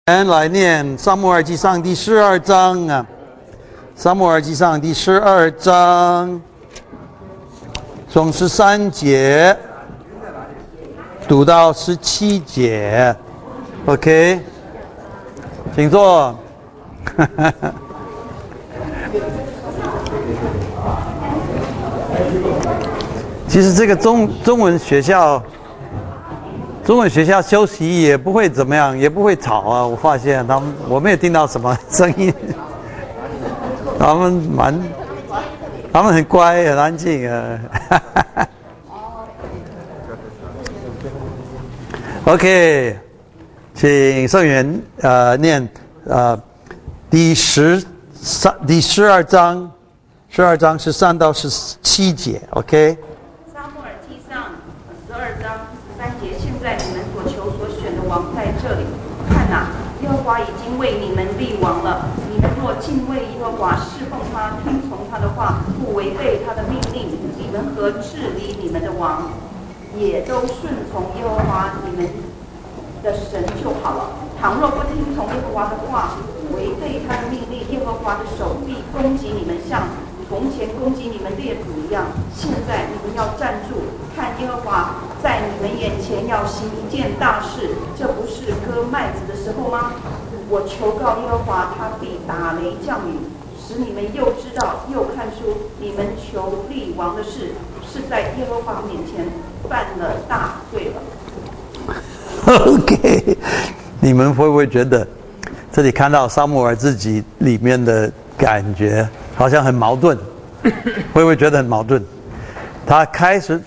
来念撒母耳记上第12章啊，撒母耳记上第12章，从13节读到17节 ，OK， 请坐。其实这个中文学校休息也不会怎么样，也不会吵啊。我发现我没有听到什么声音，他们很乖，很安静啊。OK， 请圣元念第12章13到17节 ，OK。 撒母耳记上12章13节，现在你们所求所选的王在这里。看哪，耶和华已经为你们立王了。你们若敬畏耶和华，侍奉他，听从他的话，不违背他的命令，你们和治理你们的王，也都顺从耶和华你们的神就好了。倘若不听从耶和华的话，违背他的命令，耶和华的手必攻击你们，像从前攻击你们列祖一样。现在你们要站住，看耶和华在你们眼前要行一件大事，这不是割麦子的时候吗？我求告耶和华，他必打雷降雨，使你们又知道又看出你们求立王的事是在耶和华面前犯了大罪了。 OK， 你们会不会觉得这里看到撒母耳自己里面的感觉好像很矛盾？会不会觉得很矛盾？他开始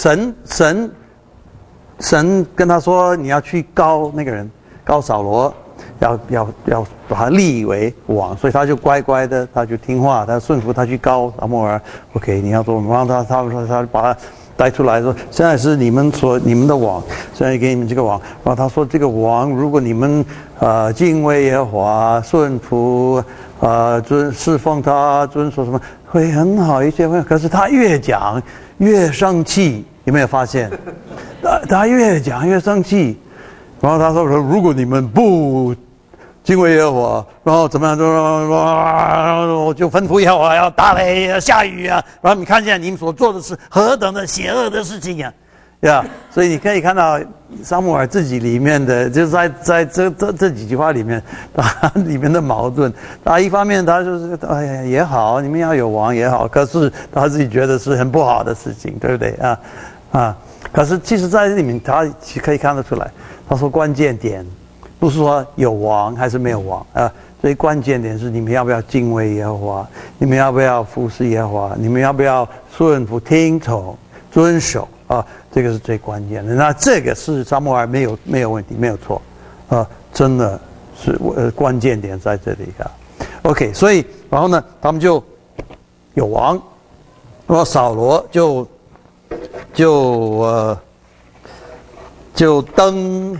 神跟他说你要去膏那个人，膏扫罗，要把他立为王，所以他就乖乖的，他就听话，他顺服，他去膏撒母耳。OK， 你要做，然后他把他带出来说，现在是你们的王，现在给你们这个王。然后他说，这个王，如果你们敬畏耶和华，顺服侍奉他，遵守什么，会很好一些。可是他越讲越生气，有没有发现？他越讲越生气。然后他说，如果你们不敬畏耶和华，然后怎么样？我就吩咐耶和华要打雷、要下雨啊！然后你看见你们所做的是何等的邪恶的事情呀！所以你可以看到撒母耳自己里面的，就是在这几句话里面，他里面的矛盾。他一方面他就是哎呀也好，你们要有王也好，可是他自己觉得是很不好的事情，对不对啊？可是其实在这里面他可以看得出来，他说关键点不是说有王还是没有王啊，所以关键点是你们要不要敬畏耶和华，你们要不要服侍耶和华，你们要不要顺服听从遵守啊，这个是最关键的。那这个是撒母耳没有问题，没有错啊，真的是关键点在这里啊。OK， 所以然后呢，他们就有王，然后扫罗就登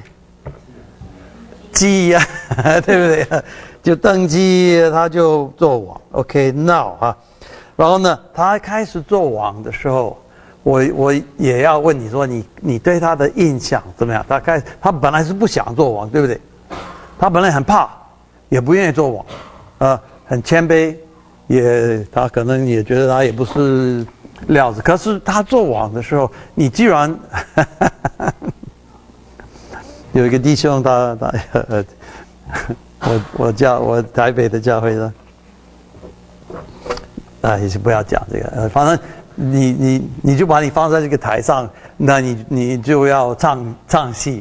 基呀，对不对？就登基，他就做王。OK， now 啊，然后呢，他开始做王的时候，我也要问你说，你对他的印象怎么样？他本来是不想做王，对不对？他本来很怕，也不愿意做王，很谦卑，他可能也觉得他也不是料子。可是他做王的时候，你既然有一个弟兄我台北的教会的，也是不要讲这个，反正你就把你放在这个台上，那你就要唱戏，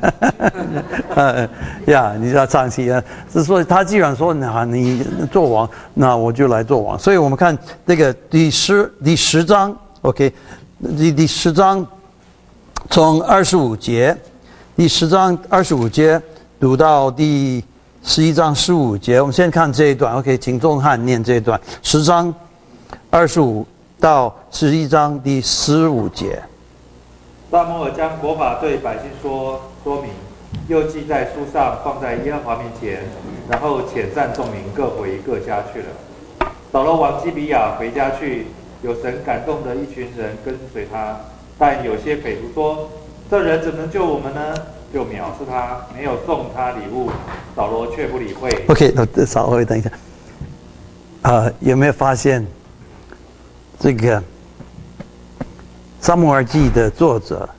你就要唱戏啊。所以他既然说你做王，那我就来做王。所以我们看这个第十章 ，OK， 第10章从25节。第10章25节读到第11章15节，我们先看这一段。OK， 请钟汉念这一段，10章25到11章第15节。 撒母耳将国法对百姓说明，又记在书上，放在耶和华面前，然后遣散众民，各回各家去了。扫罗往基比亚回家去，有神感动的一群人跟随他，但有些匪徒说：“这人怎能救我们呢？ 就藐视他，没有送他礼物。扫罗却不理会。 OK， 稍微等一下。有没有发现这个撒母耳记的作者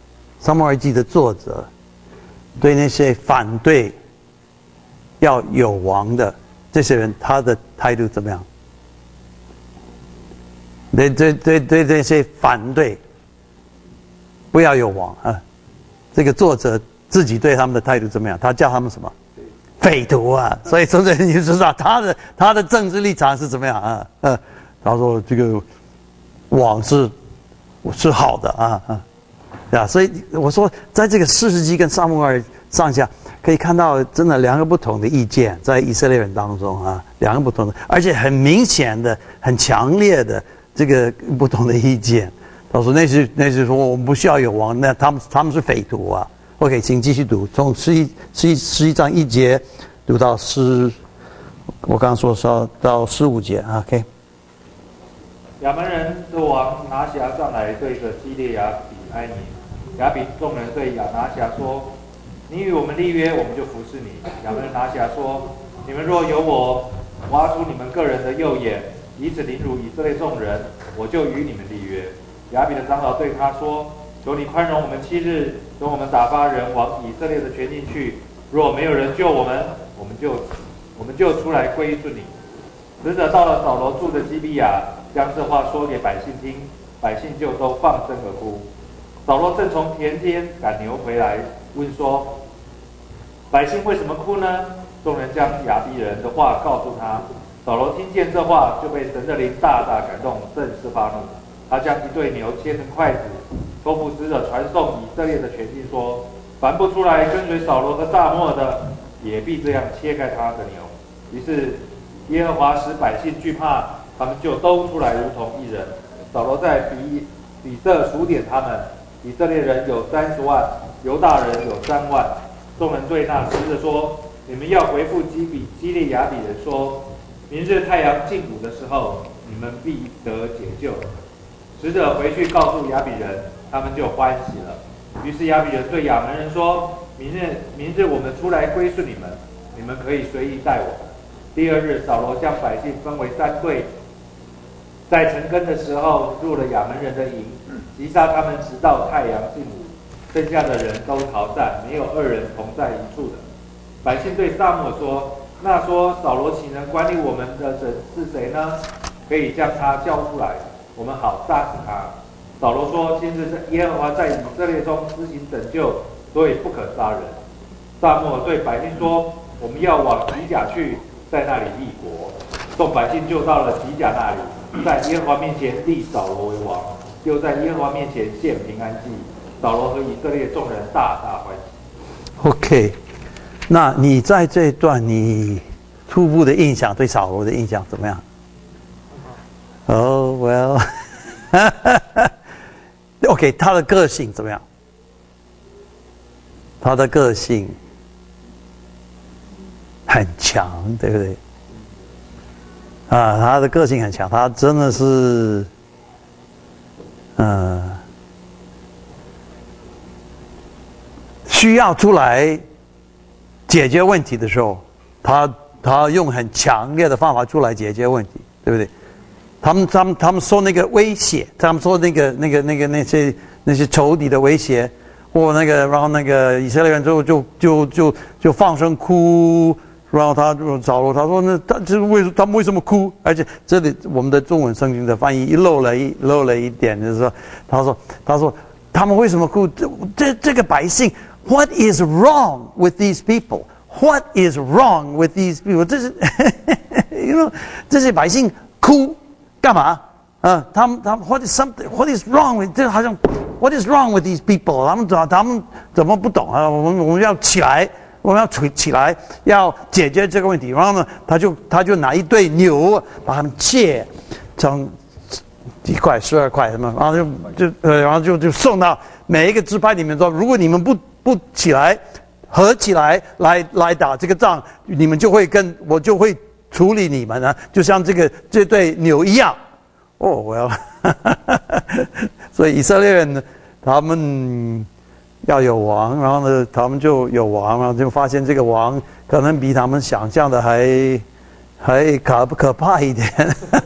对那些反对要有王的这些人，他的态度怎么样？对这些反对不要有王啊，这个作者自己对他们的态度怎么样？他叫他们什么？匪徒啊！所以从这你就知道他的政治立场是怎么样啊？他说这个王是好的啊，所以我说在这个士师记跟撒母耳上下可以看到真的两个不同的意见在以色列人当中啊，两个不同的，而且很明显的、很强烈的这个不同的意见。他说那是说我们不需要有王，那他们是匪徒啊。OK， 请继续读，从11章1节读到我刚刚说到15节 OK。 亚门人的王拿辖上来，对着基列雅比哀你。雅比众人对拿辖说：“你与我们立约，我们就服侍你。”亚门人拿辖说：“你们若有我挖出你们个人的右眼，以此凌辱以色列众人，我就与你们立约。”雅比的长老对他说：“求你宽容我们7日，容我们打发人往以色列的全境去。若没有人救我们，我们就出来归顺你。”使者到了扫罗住的基比亚，将这话说给百姓听，百姓就都放声而哭。扫罗正从田间赶牛回来，问说：“百姓为什么哭呢？”众人将亚比人的话告诉他。扫罗听见这话，就被神的灵大大感动，甚是发怒。他将一对牛切成筷子，托付使者传送以色列的全境说：“凡不出来跟随扫罗和撒母耳的，也必这样切开他的牛。”于是耶和华使百姓惧怕，他们就都出来如同一人。扫罗在比色数点他们，以色列人有30万，犹大人有3万。众人对那使者说：“你们要回复基列雅比人说，明日太阳进午的时候，你们必得解救。”使者回去告诉雅比人，他们就欢喜了。于是雅比人对亚门人说：“明日我们出来归顺你们，你们可以随意待我们。”第2日，扫罗将百姓分为3队，在晨更的时候入了亚门人的营，击杀他们直到太阳进午，剩下的人都逃散，没有2人同在一处的。百姓对撒母耳说：“那说扫罗岂能管理我们的神是谁呢？可以将他交出来，我们好杀死他。”扫罗说：“今日耶和华在以色列中施行拯救，所以不可杀人。”撒母耳对百姓说：“我们要往吉甲去，在那里立国。”众百姓就到了吉甲那里，在耶和华面前立扫罗为王，又在耶和华面前献平安祭。扫罗和以色列众人大大欢喜。 OK， 那你在这一段你初步的印象，对扫罗的印象怎么样？Oh well ，OK， 他的个性怎么样？他的个性很强，对不对？他的个性很强，他真的是，需要出来解决问题的时候，他用很强烈的方法出来解决问题，对不对？他们说那个威胁，他们说那些仇敌的威胁，或然后那个以色列人就放声哭。然后扫罗他说他们为什么哭？而且这里我们的中文圣经的翻译漏了一点，就是说他说他们为什么哭？这个百姓 ，What is wrong with these people? What is wrong with these people? 这是这些百姓哭干嘛？他们 What is wrong with 这好像 What is wrong with these people? 他们怎么不懂啊？我们要起来。我们要起来，要解决这个问题。然后呢，他就拿一对牛，把它们切成1块、12块什么，然后就送到每一个支派里面说：如果你们不起来，合起来来打这个仗，我就会处理你们呢，就像这对牛一样。我要，所以以色列人他们要有王，然后呢，他们就有王，然后就发现这个王可能比他们想象的还可怕一点，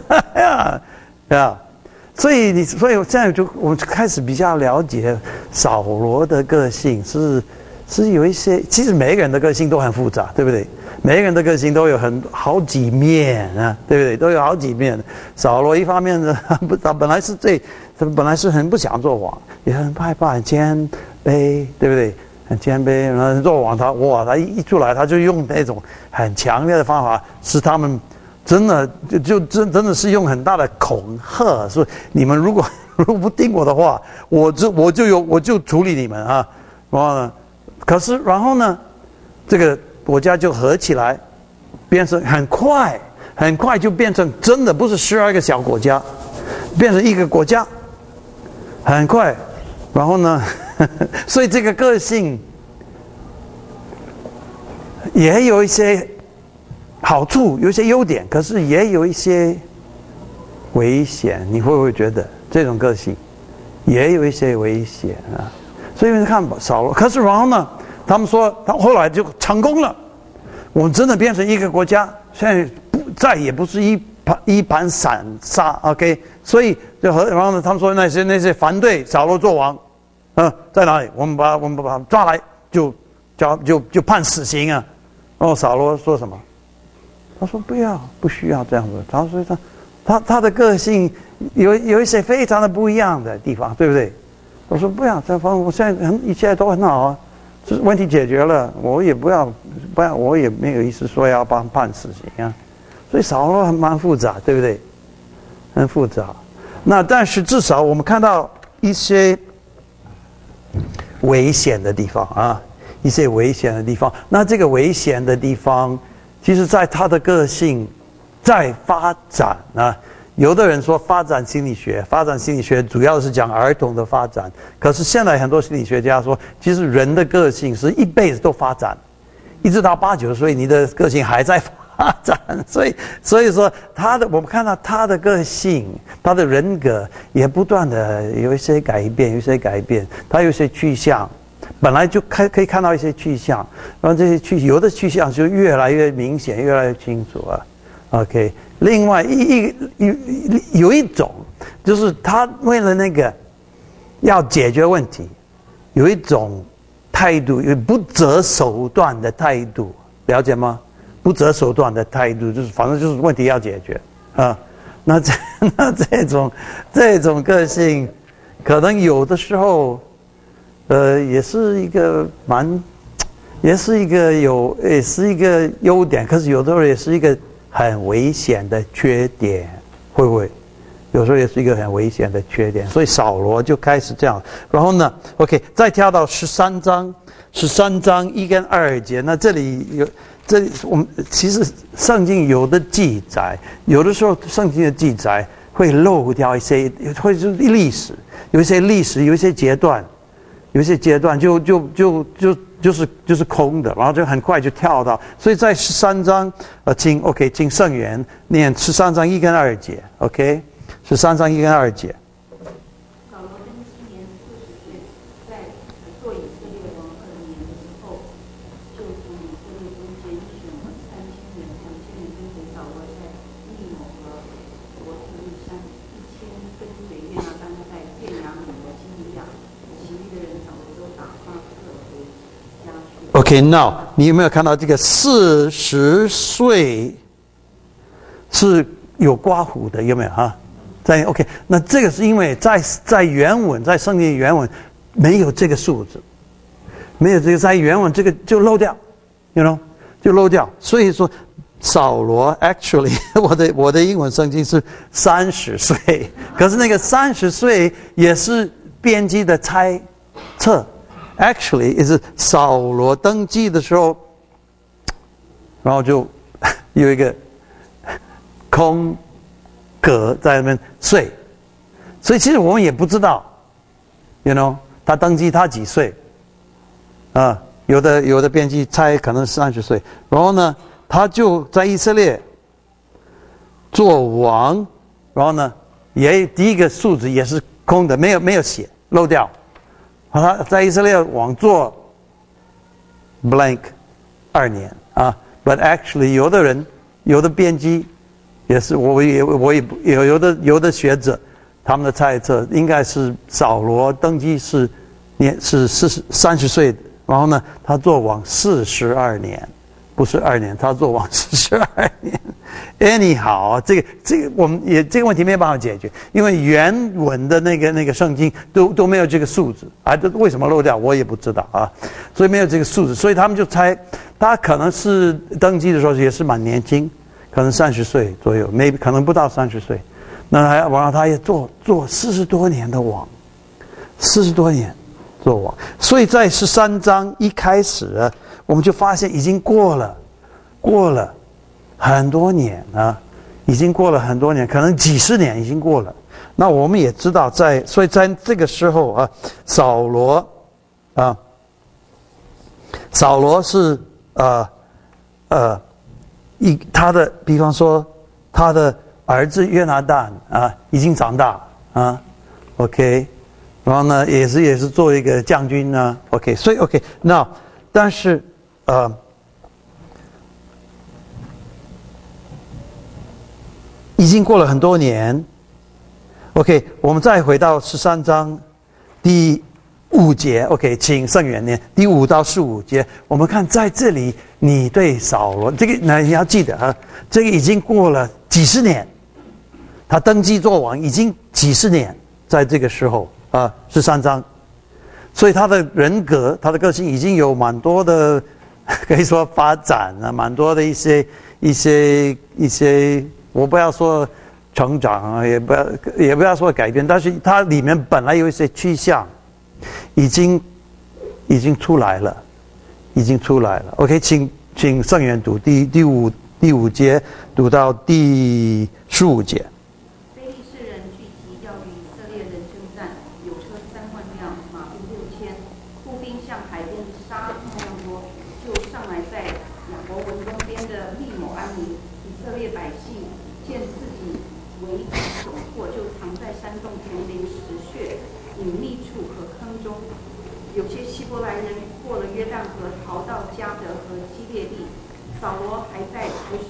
所以现在我们开始比较了解扫罗的个性是有一些，其实每个人的个性都很复杂，对不对？每个人的个性都有好几面啊，对不对？都有好几面。扫罗一方面呢，他本来是很不想做王，也很害怕，很谦卑，对不对？很谦卑，然后做王他一出来，他就用那种很强烈的方法，使他们真的真的是用很大的恐吓，说你们如果不听我的话，我就处理你们啊。然后呢，这个国家就合起来，变成很快就变成真的不是12个小国家，变成一个国家，很快。然后呢，所以这个个性也有一些好处，有一些优点，可是也有一些危险。你会不会觉得这种个性也有一些危险啊？所以你看扫罗，可是然后呢，他们说他后来就成功了，我们真的变成一个国家，现在再也不是一盘散沙 ，OK？ 所以然后呢，他们说那些反对扫罗做王，在哪里？我们把他抓来，就判死刑啊！然后扫罗说什么？他说不需要这样子。他说他的个性有一些非常的不一样的地方，对不对？我说不要这方，我现在一切都很好啊，这问题解决了，我也不要，我也没有意思说要判死刑啊。所以扫罗蛮复杂，对不对？很复杂。那但是至少我们看到一些危险的地方啊，一些危险的地方。那这个危险的地方，其实在他的个性在发展啊。有的人说发展心理学主要是讲儿童的发展，可是现在很多心理学家说，其实人的个性是一辈子都发展，一直到8、9岁，你的个性还在发展。所以说我们看到他的个性，他的人格也不断的有一些改变，他有一些去向，本来就可以看到一些去向，然后这些有的去向就越来越明显，越来越清楚啊。OK， 另外有一种就是他为了那个要解决问题，有一种态度，有不择手段的态度，了解吗？不择手段的态度就是反正就是问题要解决啊。那这种个性，可能有的时候，也是一个优点，可是有的时候也是一个很危险的缺点，会不会？有时候也是一个很危险的缺点，所以扫罗就开始这样。然后呢 ，OK， 再跳到13章1跟2节。那这里我们其实圣经有的记载，有的时候圣经的记载会漏掉一些，会是历史，有一些历史，有一些阶段就是空的，然后就很快就跳到，所以在13章，请圣言念13章1跟2节 ，OK， 13章1跟2节。 扫罗登基年40岁，在做以色列王2年的时候，就从以色列中拣选了3000人，2000人跟随扫罗在利某和伯特利山，1000跟随约拿单在便雅悯的基利亚，其余的人扫罗都打发各回家去。 OK， now 你有没有看到这个40岁是有刮胡的？有没有啊？在 OK， 那这个是因为在原文，在圣经原文没有这个数字，没有这个在原文这个就漏掉 ，you know， 就漏掉。所以说扫罗 actually 我的英文圣经是30岁，可是那个30岁也是编辑的猜测。Actually， 也是扫罗登基的时候，然后就有一个空格在那边睡，所以其实我们也不知道 ，you know， 他登基他几岁啊？有的编辑猜可能30岁，然后呢，他就在以色列做王，然后呢，第一个数字也是空的，没有写，漏掉。 他在以色列王做 blank 2年啊。But actually， 有的人，有的编辑，也是我也有的学者，他们的猜测应该是扫罗登基是30岁的，然后呢，他做王42年，不是2年，他做王42年。Anyhow， 这个我们也这个问题没办法解决，因为原文的那个圣经都没有这个数字啊，这为什么漏掉我也不知道啊，所以没有这个数字，所以他们就猜他可能是登基的时候也是蛮年轻，可能30岁左右 ，maybe 可能不到30岁，然后他也做40多年的王，40多年做王，所以在13章一开始，我们就发现已经过了很多年啊，已经过了很多年，可能几十年已经过了。那我们也知道所以在这个时候啊，扫罗是他的，比方说他的儿子约拿单啊，已经长大啊 ，OK， 然后呢也是做一个将军呢 ，OK， 所以 OK， 那但是已经过了很多年 ，OK， 我们再回到13章第5节 ，OK， 请圣元念第5到15节，我们看在这里，你对扫罗这个，你要记得啊，这个已经过了几十年，他登基做王已经几十年，在这个时候啊，13章，所以他的人格、他的个性已经有蛮多的，可以说发展啊，蛮多的一些。我不要说成长啊，也不要说改变，但是它里面本来有一些趋向，已经出来了，OK， 请圣元读第5节读到第15节。 非利士人聚集，要与以色列人征战，有车3万辆，马兵6000，步兵像海边的沙那样多，就上来在亚伯文东边的利某安营。以色列百姓见自己为敌所迫，就藏在山洞、丛林、石穴、隐秘处和坑中。有些希伯来人过了约旦河，逃到迦得和基列地。扫罗还是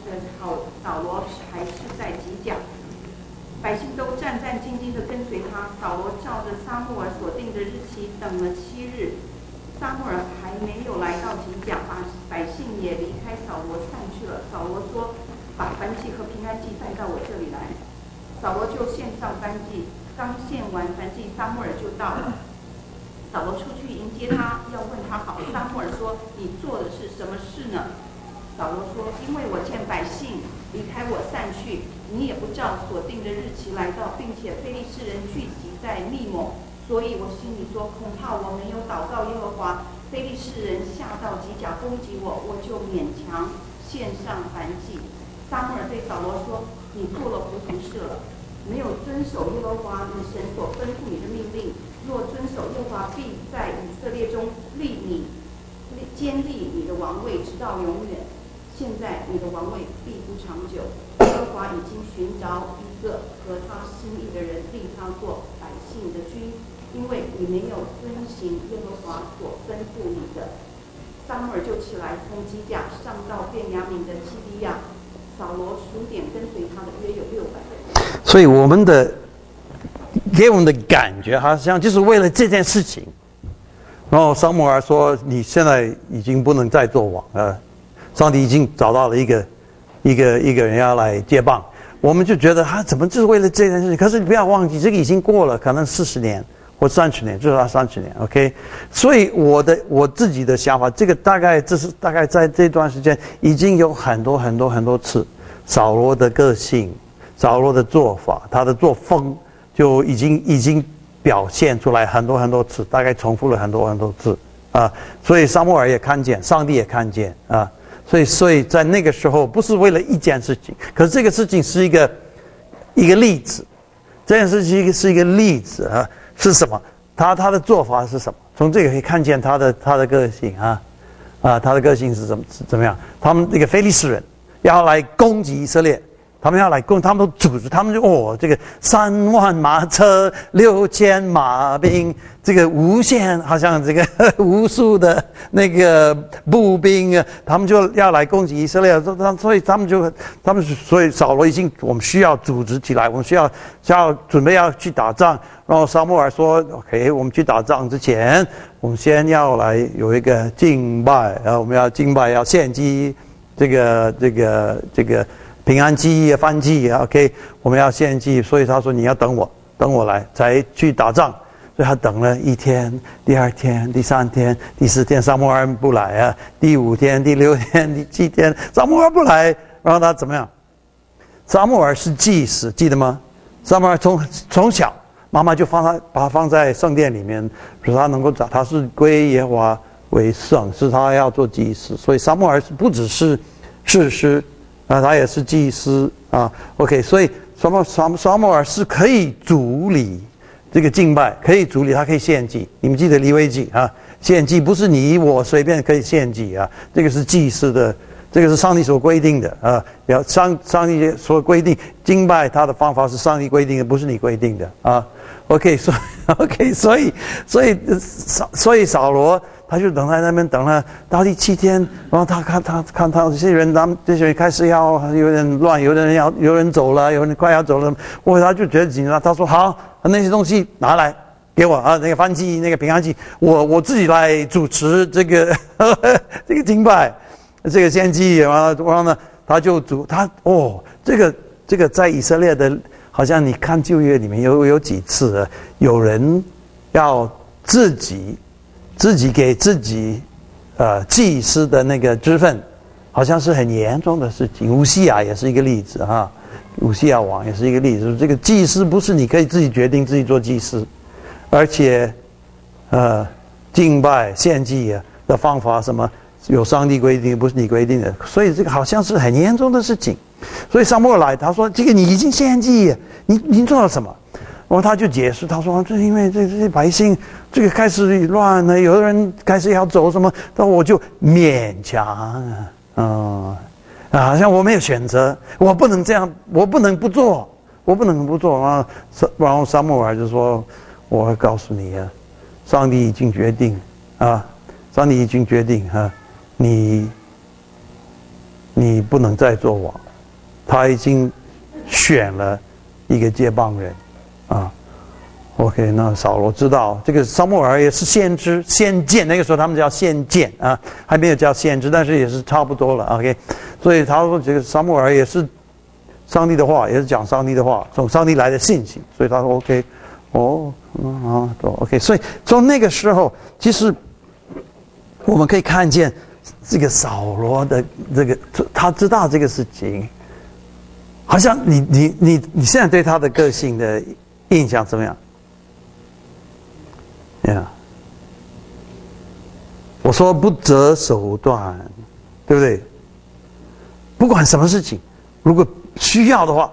在吉甲。百姓都战战兢兢地跟随他。扫罗照着撒母耳所定的日期等了7日，撒母耳还没有来到吉甲，百姓也离开扫罗散去了。扫罗说：“把燔祭和平安祭带到我这里来。”扫罗就献上燔祭，刚献完燔祭，撒母耳就到了。扫罗出去迎接他，要问他好。撒母耳说：“你做的是什么事呢？”扫罗说：“因为我见百姓离开我散去，你也不照所定的日期来到，并且非利士人聚集在密抹，所以我心里说，恐怕我没有祷告耶和华，非利士人下到吉甲攻击我，我就勉强献上燔祭。”撒母耳对扫罗说：“你做了糊涂事了，没有遵守耶和华你神所吩咐你的命令。若遵守，耶和华必在以色列中坚立你的王位，直到永远。现在你的王位必不长久。耶和华已经寻找一个合他心意的人，立他做百姓的君，因为你没有遵行耶和华所吩咐你的。”撒母耳就起来，从吉甲上到便雅悯的基利亚。扫罗数点跟随他的约有600人。 所以给我们的感觉好像就是为了这件事情，然后撒母耳说：“你现在已经不能再做王了，上帝已经找到了一个人要来接棒。”我们就觉得他怎么就是为了这件事情？可是你不要忘记，这个已经过了可能40年或30年，至少30年 ，OK。所以我自己的想法，这大概在这段时间已经有很多次，扫罗的个性、扫罗的做法、他的作风，就已经表现出来很多次，大概重复了很多次啊。所以撒母耳也看见，上帝也看见啊。所以在那个时候，不是为了一件事情，可是这个事情是一个例子，这件事情是一个例子啊。是什么？他的做法是什么？从这个可以看见他的个性啊，他的个性是怎么样？他们那个非利士人要来攻击以色列， 他们要来攻，他们都组织，他们就这个3万马车，6000马兵，这个无限好像这个无数的那个步兵啊，他们就要来攻击以色列，所以扫罗我们需要组织起来，我们需要准备要去打仗。然后撒母耳说 ：“OK， 我们去打仗之前，我们先要来有一个敬拜，然后我们要敬拜，要献祭这个平安祭、燔祭 ，OK， 我们要献祭。所以他说你要等我来才去打仗。所以他等了1天、第2天、第3天、第4天，撒母耳不来啊。第5天、第6天、第7天，撒母耳不来，然后他怎么样？撒母耳是祭司，记得吗？撒母耳从小。”妈妈就把他放在圣殿里面，使他能够找，他是归耶和华为圣，是他要做祭司。所以撒母耳不只是士师啊，他也是祭司啊。OK， 所以撒母耳是可以主理这个敬拜，可以主理，他可以献祭。你们记得利未记啊？献祭不是你我随便可以献祭啊，这个是祭司的。这个是上帝所规定的啊，上帝所规定敬拜他的方法是上帝规定的，不是你规定的啊。OK， 所以扫罗他就等在那边等了到第7天，然后他看到这些人，这些人开始要有点乱，有人走了，有人快要走了，他就觉得紧张。他说好，那些东西拿来给我啊，那个燔祭，那个平安祭，我自己来主持这个这个敬拜。这个献祭，然后呢，他这个在以色列的，好像你看旧约里面有几次，有人要自己给自己祭司的那个职分，好像是很严重的事情。乌西雅也是一个例子啊，乌西雅王也是一个例子。这个祭司不是你可以自己决定自己做祭司，而且敬拜献祭的方法什么。有上帝规定，不是你规定的，所以这个好像是很严重的事情。所以撒母耳来，他说：“这个你已经献祭，你做了什么？”然后他就解释，他说：“这因为这些百姓这个开始乱了，有的人开始要走什么，那我就勉强好像我没有选择，我不能这样，我不能不做。然后撒母耳就说：“我会告诉你啊，上帝已经决定啊，上帝已经决定啊。”你不能再做王，他已经选了一个接棒人啊。OK， 那扫罗知道这个撒母耳也是先知先见，那个时候他们叫先见啊，还没有叫先知，但是也是差不多了。OK， 所以他说这个撒母耳也是上帝的话，也是讲上帝的话，从上帝来的信息，所以他说 OK， OK， 所以从那个时候，其实我们可以看见。这个扫罗的这个，他知道这个事情，好像你现在对他的个性的印象怎么样？我说不择手段，对不对？不管什么事情，如果需要的话，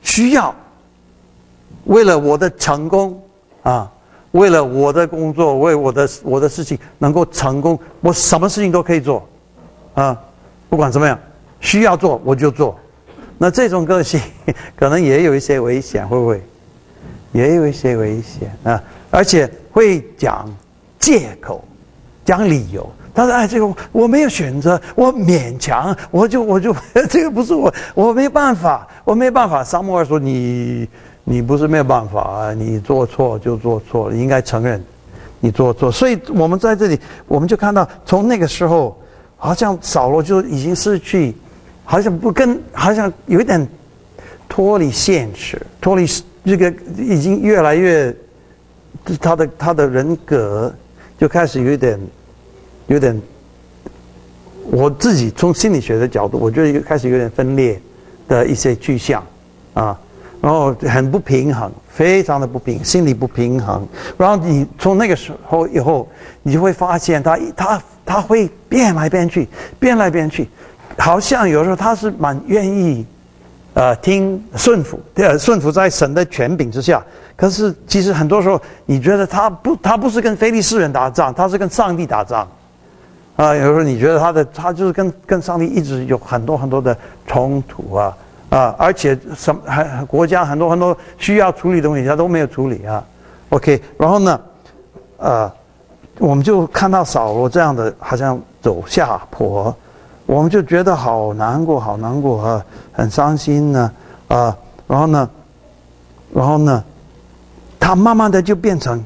为了我的成功啊。为了我的工作，为我的事情能够成功，我什么事情都可以做，不管怎么样，需要做我就做。那这种个性可能也有一些危险，会不会？也有一些危险啊，而且会讲借口，讲理由。他说：“这个我没有选择，我勉强，我就这个不是我没办法。”撒母耳说：“你不是没有办法，你做错就做错了，你应该承认你做错。”所以我们在这里，我们就看到从那个时候，好像扫罗就已经失去，好像有一点脱离现实，脱离这个已经越来越，他的人格就开始有点，我自己从心理学的角度，我觉得开始有点分裂的一些趋向啊。然后很不平衡，非常的不平，心理不平衡。然后你从那个时候以后，你就会发现他会变来变去，好像有时候他是蛮愿意顺服在神的权柄之下。可是其实很多时候，你觉得他不是跟非利士人打仗，他是跟上帝打仗。有时候你觉得他就是跟上帝一直有很多的冲突啊。 而且国家很多需要处理的东西他都没有处理啊。OK， 然后呢，我们就看到扫罗这样的好像走下坡，我们就觉得好难过啊，很伤心呢然后呢，他慢慢的就变成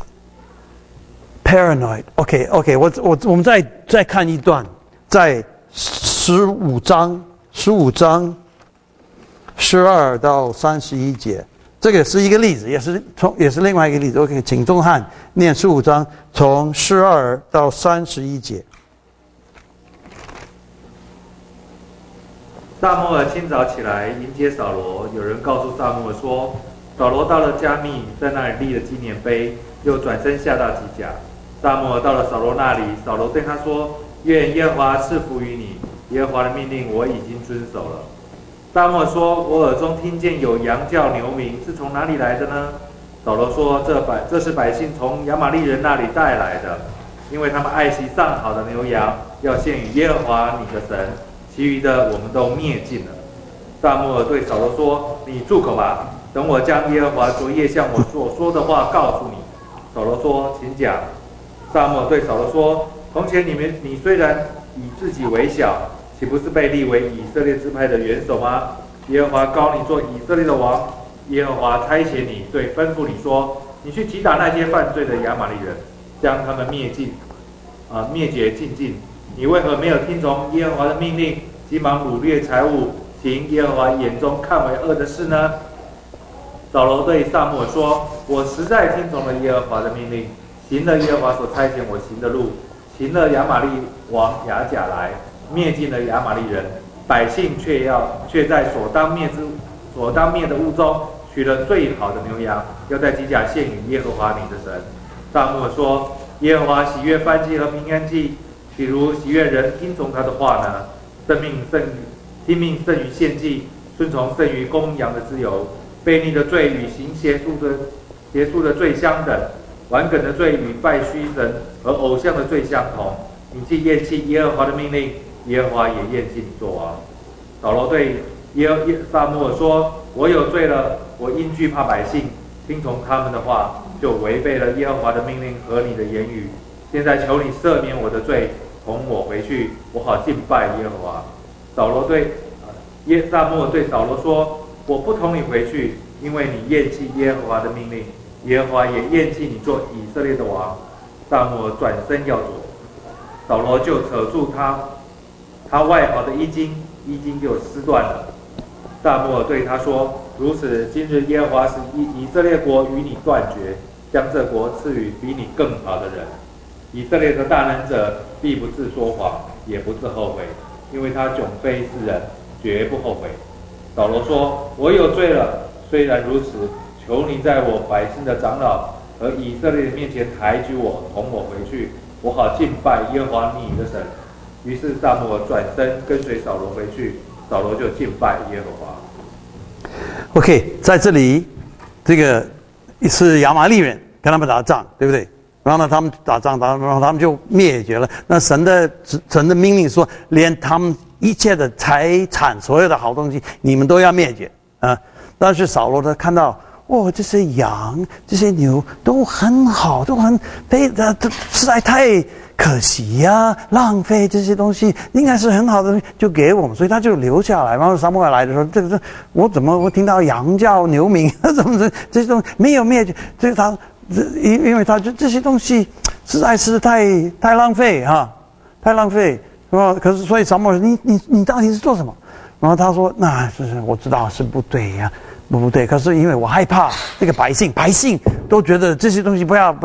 paranoid。OK， 我们再看一段，在15章12到31节，这个是一个例子，也是另外一个例子。OK， 请钟汉念15章从12到31节。 撒母耳清早起来迎接扫罗，有人告诉撒母耳说，扫罗到了加密，在那里立了纪念碑，又转身下到吉甲。撒母耳到了扫罗那里，扫罗对他说：愿耶和华赐福于你，耶和华的命令我已经遵守了。撒母耳说：我耳中听见有羊叫牛鸣，是从哪里来的呢？扫罗说：这是百姓从亚玛力人那里带来的，因为他们爱惜上好的牛羊，要献与耶和华你的神，其余的我们都灭尽了。撒母耳对扫罗说：你住口吧，等我将耶和华昨夜向我所说的话告诉你。扫罗说：请讲。撒母耳对扫罗说：从前你虽然以自己为小，岂不是被立为以色列支派的元首吗？耶和华膏你做以色列的王，耶和华差遣你，对吩咐你说：你去击打那些犯罪的亚玛力人，将他们灭绝尽尽。你为何没有听从耶和华的命令，急忙掳掠财物，行耶和华眼中看为恶的事呢？扫罗对撒母耳说：我实在听从了耶和华的命令，行了耶和华所差遣我行的路，行了亚玛力王亚甲来，灭尽了亚玛力人，百姓却在所当灭的物中取了最好的牛羊，要在吉甲献与耶和华你的神。撒母耳说：耶和华喜悦燔祭和平安祭，岂如喜悦人听从他的话呢？听命胜于献祭，顺从胜于公羊的自由。悖逆的罪与行邪术的罪相等，顽梗的罪与拜虚神和偶像的罪相同。你既厌弃耶和华的命令，耶和华也厌弃你做王。扫罗对撒母耳说：我有罪了，我因惧怕百姓，听从他们的话，就违背了耶和华的命令和你的言语。现在求你赦免我的罪，同我回去，我好敬拜耶和华。撒母耳对扫罗说：我不同你回去，因为你厌弃耶和华的命令，耶和华也厌弃你做以色列的王。撒母耳转身要走，扫罗就扯住他外袍的衣襟就撕断了。撒母耳对他说：如此，今日耶和华使以色列国与你断绝，将这国赐予比你更好的人。以色列的大能者必不自说谎，也不自后悔，因为他迥非世人，绝不后悔。扫罗说：我有罪了，虽然如此，求你在我百姓的长老和以色列面前抬举我，同我回去，我好敬拜耶和华你的神。于是撒母耳转身跟随扫罗回去，扫罗就敬拜耶和华。 OK， 在这里，这个是亚玛力人跟他们打仗，对不对？然后呢，他们打仗，然后他们就灭绝了。那神的命令说，连他们一切的财产，所有的好东西，你们都要灭绝啊！但是扫罗他看到，这些羊、这些牛都很好，都很实在太可惜呀，浪费这些东西，应该是很好的东西，就给我们，所以他就留下来。然后撒母耳来的时候，我听到羊叫牛鸣，怎么这些东西没有灭绝？这个他。因为他这些东西实在是太浪费哈，太浪费。可是所以撒母耳说你到底是做什么？然后他说那是我知道是不对呀，不对。可是因为我害怕这个百姓都觉得这些东西不要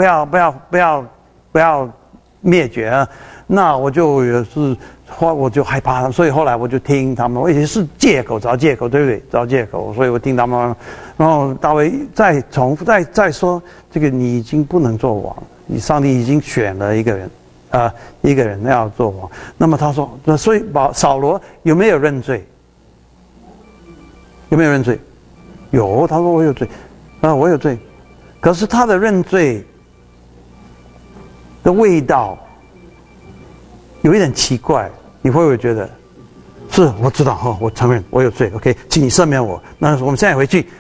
灭绝啊，那我就害怕他们，所以后来我就听他们，我也是找借口，对不对？找借口，所以我听他们。然后大卫再重复再说，这个你已经不能做王，你上帝已经选了一个人要做王。那么他说，所以扫罗有没有认罪？有没有认罪？有，他说我有罪，我有罪。可是他的认罪的味道有一点奇怪，你会不会觉得？ 是，我知道哈，我承认我有罪。OK， 请你赦免我。那我们现在回去，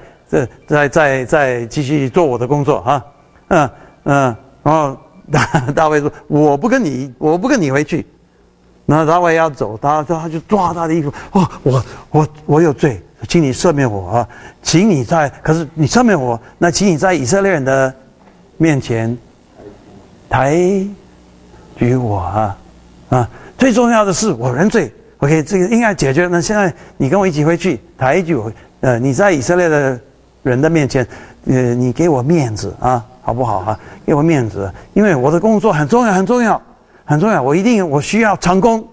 再继续做我的工作啊。然后大卫说：“我不跟你回去。”然后大卫要走，他就抓他的衣服。我有罪，请你赦免我啊！可是你赦免我，那请你在以色列人的面前抬举我啊！最重要的是我认罪。OK， 这个应该解决。那现在你跟我一起回去抬举我。你在以色列的人的面前，你给我面子啊，好不好啊？给我面子，因为我的工作很重要，很重要，很重要。我需要成功，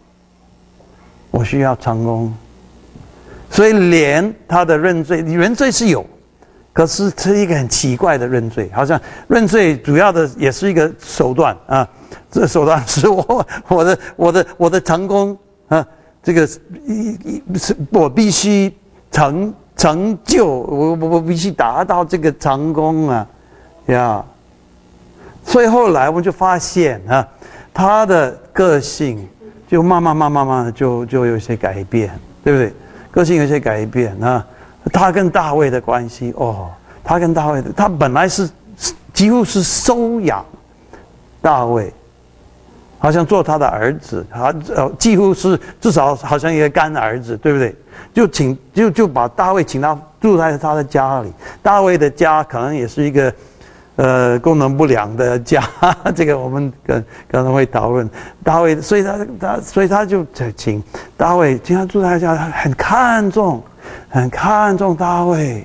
所以连他的认罪是有，可是是一个很奇怪的认罪，好像认罪主要的也是一个手段啊。这手段是我的成功啊，这个我必须成就，我必须达到这个成功啊，呀。所以后来我们就发现啊，他的个性就慢慢的就有一些改变，对不对？个性有一些改变啊。他跟大卫的关系他本来是几乎是收养大卫，好像做他的儿子，几乎是至少好像一个干儿子，对不对？就把大卫请到住在他的家里。大卫的家可能也是一个功能不良的家，这个我们可能会讨论。大卫，所以他就请大卫经常住在他家，很看重大卫，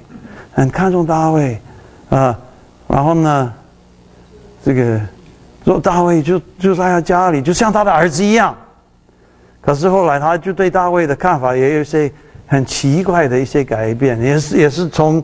然后呢，这个说大卫就在他家里，就像他的儿子一样。可是后来他就对大卫的看法也有一些很奇怪的一些改变，也是从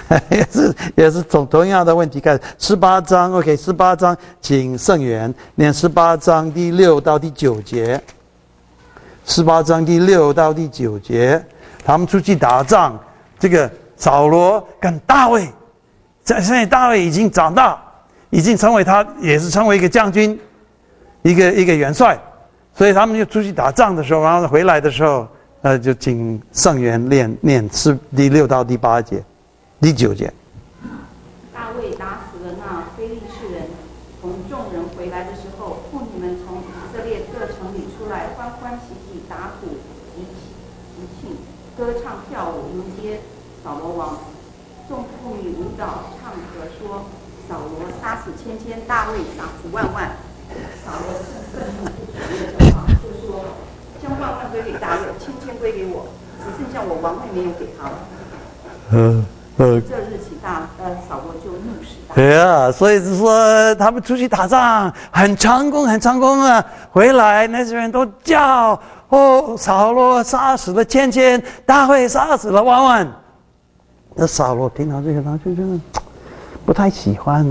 同样的问题开始。18章 OK， 18章请圣元念18章第6到第9节。18章第6到第9节，他们出去打仗，这个扫罗跟大卫，现在大卫已经长大，已经成为也是成为一个将军，一个元帅，所以他们就出去打仗的时候，然后回来的时候，就请圣元念第6到第8节。第9节， 大卫打死了那非利士人，同众人回来的时候，妇女们从以色列各城里出来，欢欢喜喜打鼓击磬，歌唱跳舞迎接扫罗王。众妇女舞蹈唱和说：扫罗杀死千千，大卫杀死万万。扫罗甚愤怒，不喜悦的王就说：将万万归给大卫，千千归给我，只剩下我王位没有给他了。这日起扫罗就怒视大卫。 对啊，所以是说他们出去打仗很成功啊，回来那些人都叫扫罗杀死了千千，大卫杀死了万万。那扫罗听到这个，他就觉得不太喜欢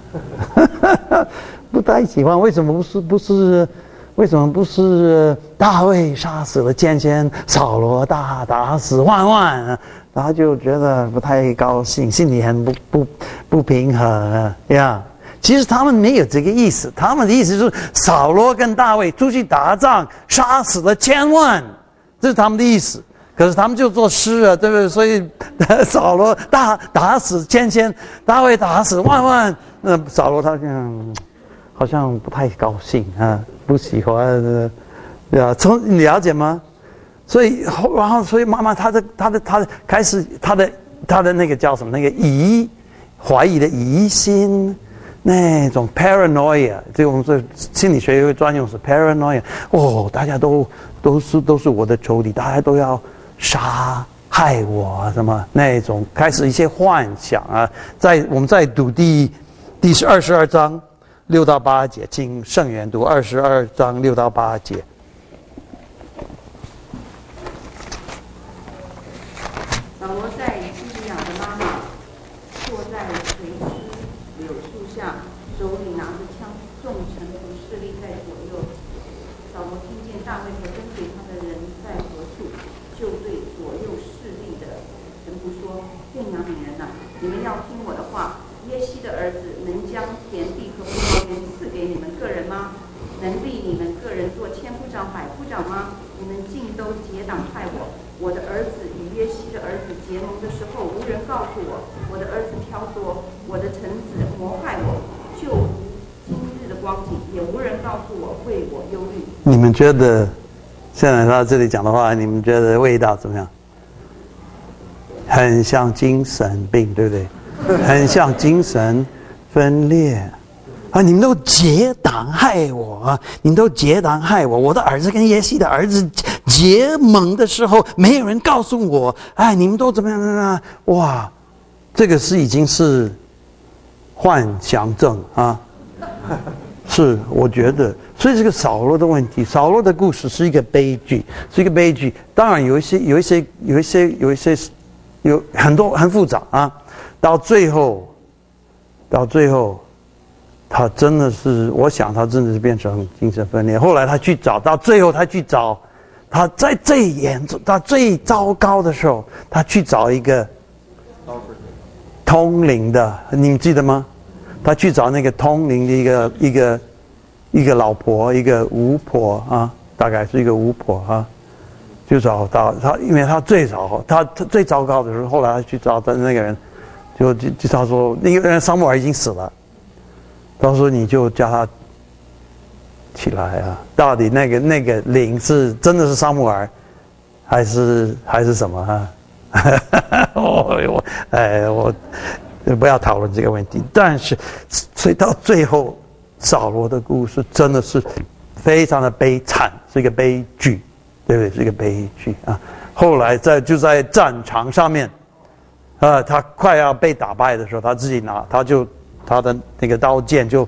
不太喜欢。为什么不是大卫杀死了千千，扫罗打死万万？他就觉得不太高兴，心里很不平衡呀。其实他们没有这个意思，他们的意思是扫罗跟大卫出去打仗，杀死了千万，这是他们的意思。可是他们就做诗啊，对不对？所以扫罗打死千千，大卫打死万万。那扫罗他好像不太高兴啊，不喜欢你了解吗？所以慢慢他开始他的那个叫什么？那个怀疑的疑心，那种 paranoia， 这个我们说心理学有个专用是 paranoia。大家都是我的仇敌，大家都要杀害我什么那种，开始一些幻想啊。我们再读第22章6到8节，请圣元读22章6到8节。 扫罗在基比亚的拉玛坐在垂丝柳树下，手里拿着枪，众臣仆侍立在左右。扫罗听见大卫和跟随他的人在何处，就对左右侍立的臣仆说：便雅悯人哪，你们要听我的话。耶西的儿子能将田地和葡萄园赐给你们个人吗？能立你们个人做千夫长、百夫长吗？你们尽都我的儿子与约西的儿子结盟的时候，无人告诉我，我的儿子挑唆我的臣子谋害我，就如今日的光景，也无人告诉我，为我忧虑。 你们觉得现在他这里讲的话，你们觉得味道怎么样？很像精神病，对不对？很像精神分裂啊！你们都结党害我啊！你们都结党害我！我的儿子跟耶西的儿子结盟的时候，没有人告诉我。哎，你们都怎么样啊？哇，这个已经是幻想症啊！是，我觉得，所以这个扫罗的问题，扫罗的故事是一个悲剧，是一个悲剧。当然有一些有很多很复杂啊。到最后，他真的是，我想他真的是变成精神分裂。后来他去找，到最后他去找，他在最严重、他最糟糕的时候，他去找一个通灵的，你们记得吗？他去找那个通灵的一个老婆，一个巫婆啊，大概是一个巫婆啊。就找到他，因为他最糟糕的时候，后来他去找的那个人，就他说那个人撒母耳已经死了，他说你就叫他起来啊！到底那个灵是真的是撒母耳，还是什么啊？我不要讨论这个问题。但是，所以到最后，扫罗的故事真的是非常的悲惨，是一个悲剧。对不对？是一个悲剧啊！后来就在战场上面，他快要被打败的时候，他自己他的那个刀剑就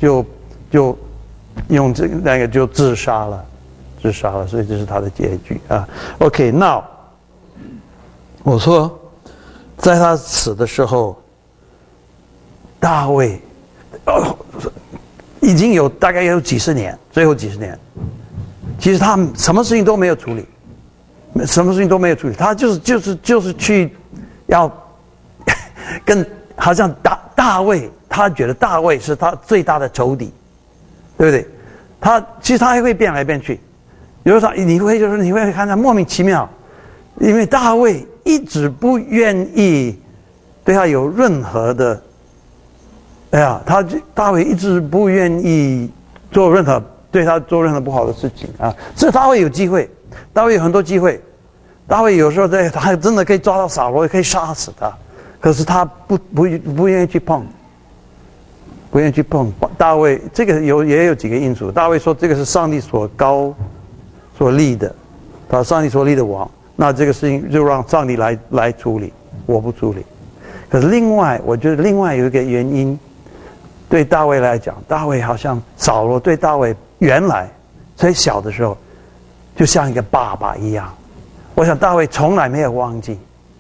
用那个就自杀了，所以这是他的结局啊。OK， now 我说，在他死的时候，大卫已经大概有几十年，最后几十年。其实他什么事情都没有处理，他就是去要跟好像大卫，他觉得大卫是他最大的仇敌，对不对？其实他还会变来变去，有时候你会看他莫名其妙，因为大卫一直不愿意对他有任何的，大卫一直不愿意对他做任何不好的事情啊，所以大卫有机会，大卫有很多机会，大卫有时候他真的可以抓到扫罗，可以杀死他，可是他不愿意去碰，大卫这个也有几个因素，大卫说这个是上帝所立的，上帝所立的王，那这个事情就让上帝来处理，我不处理。可是我觉得另外有一个原因，对大卫来讲，大卫好像扫罗对大卫原来在小的时候就像一个爸爸一样，我想大卫从来没有忘记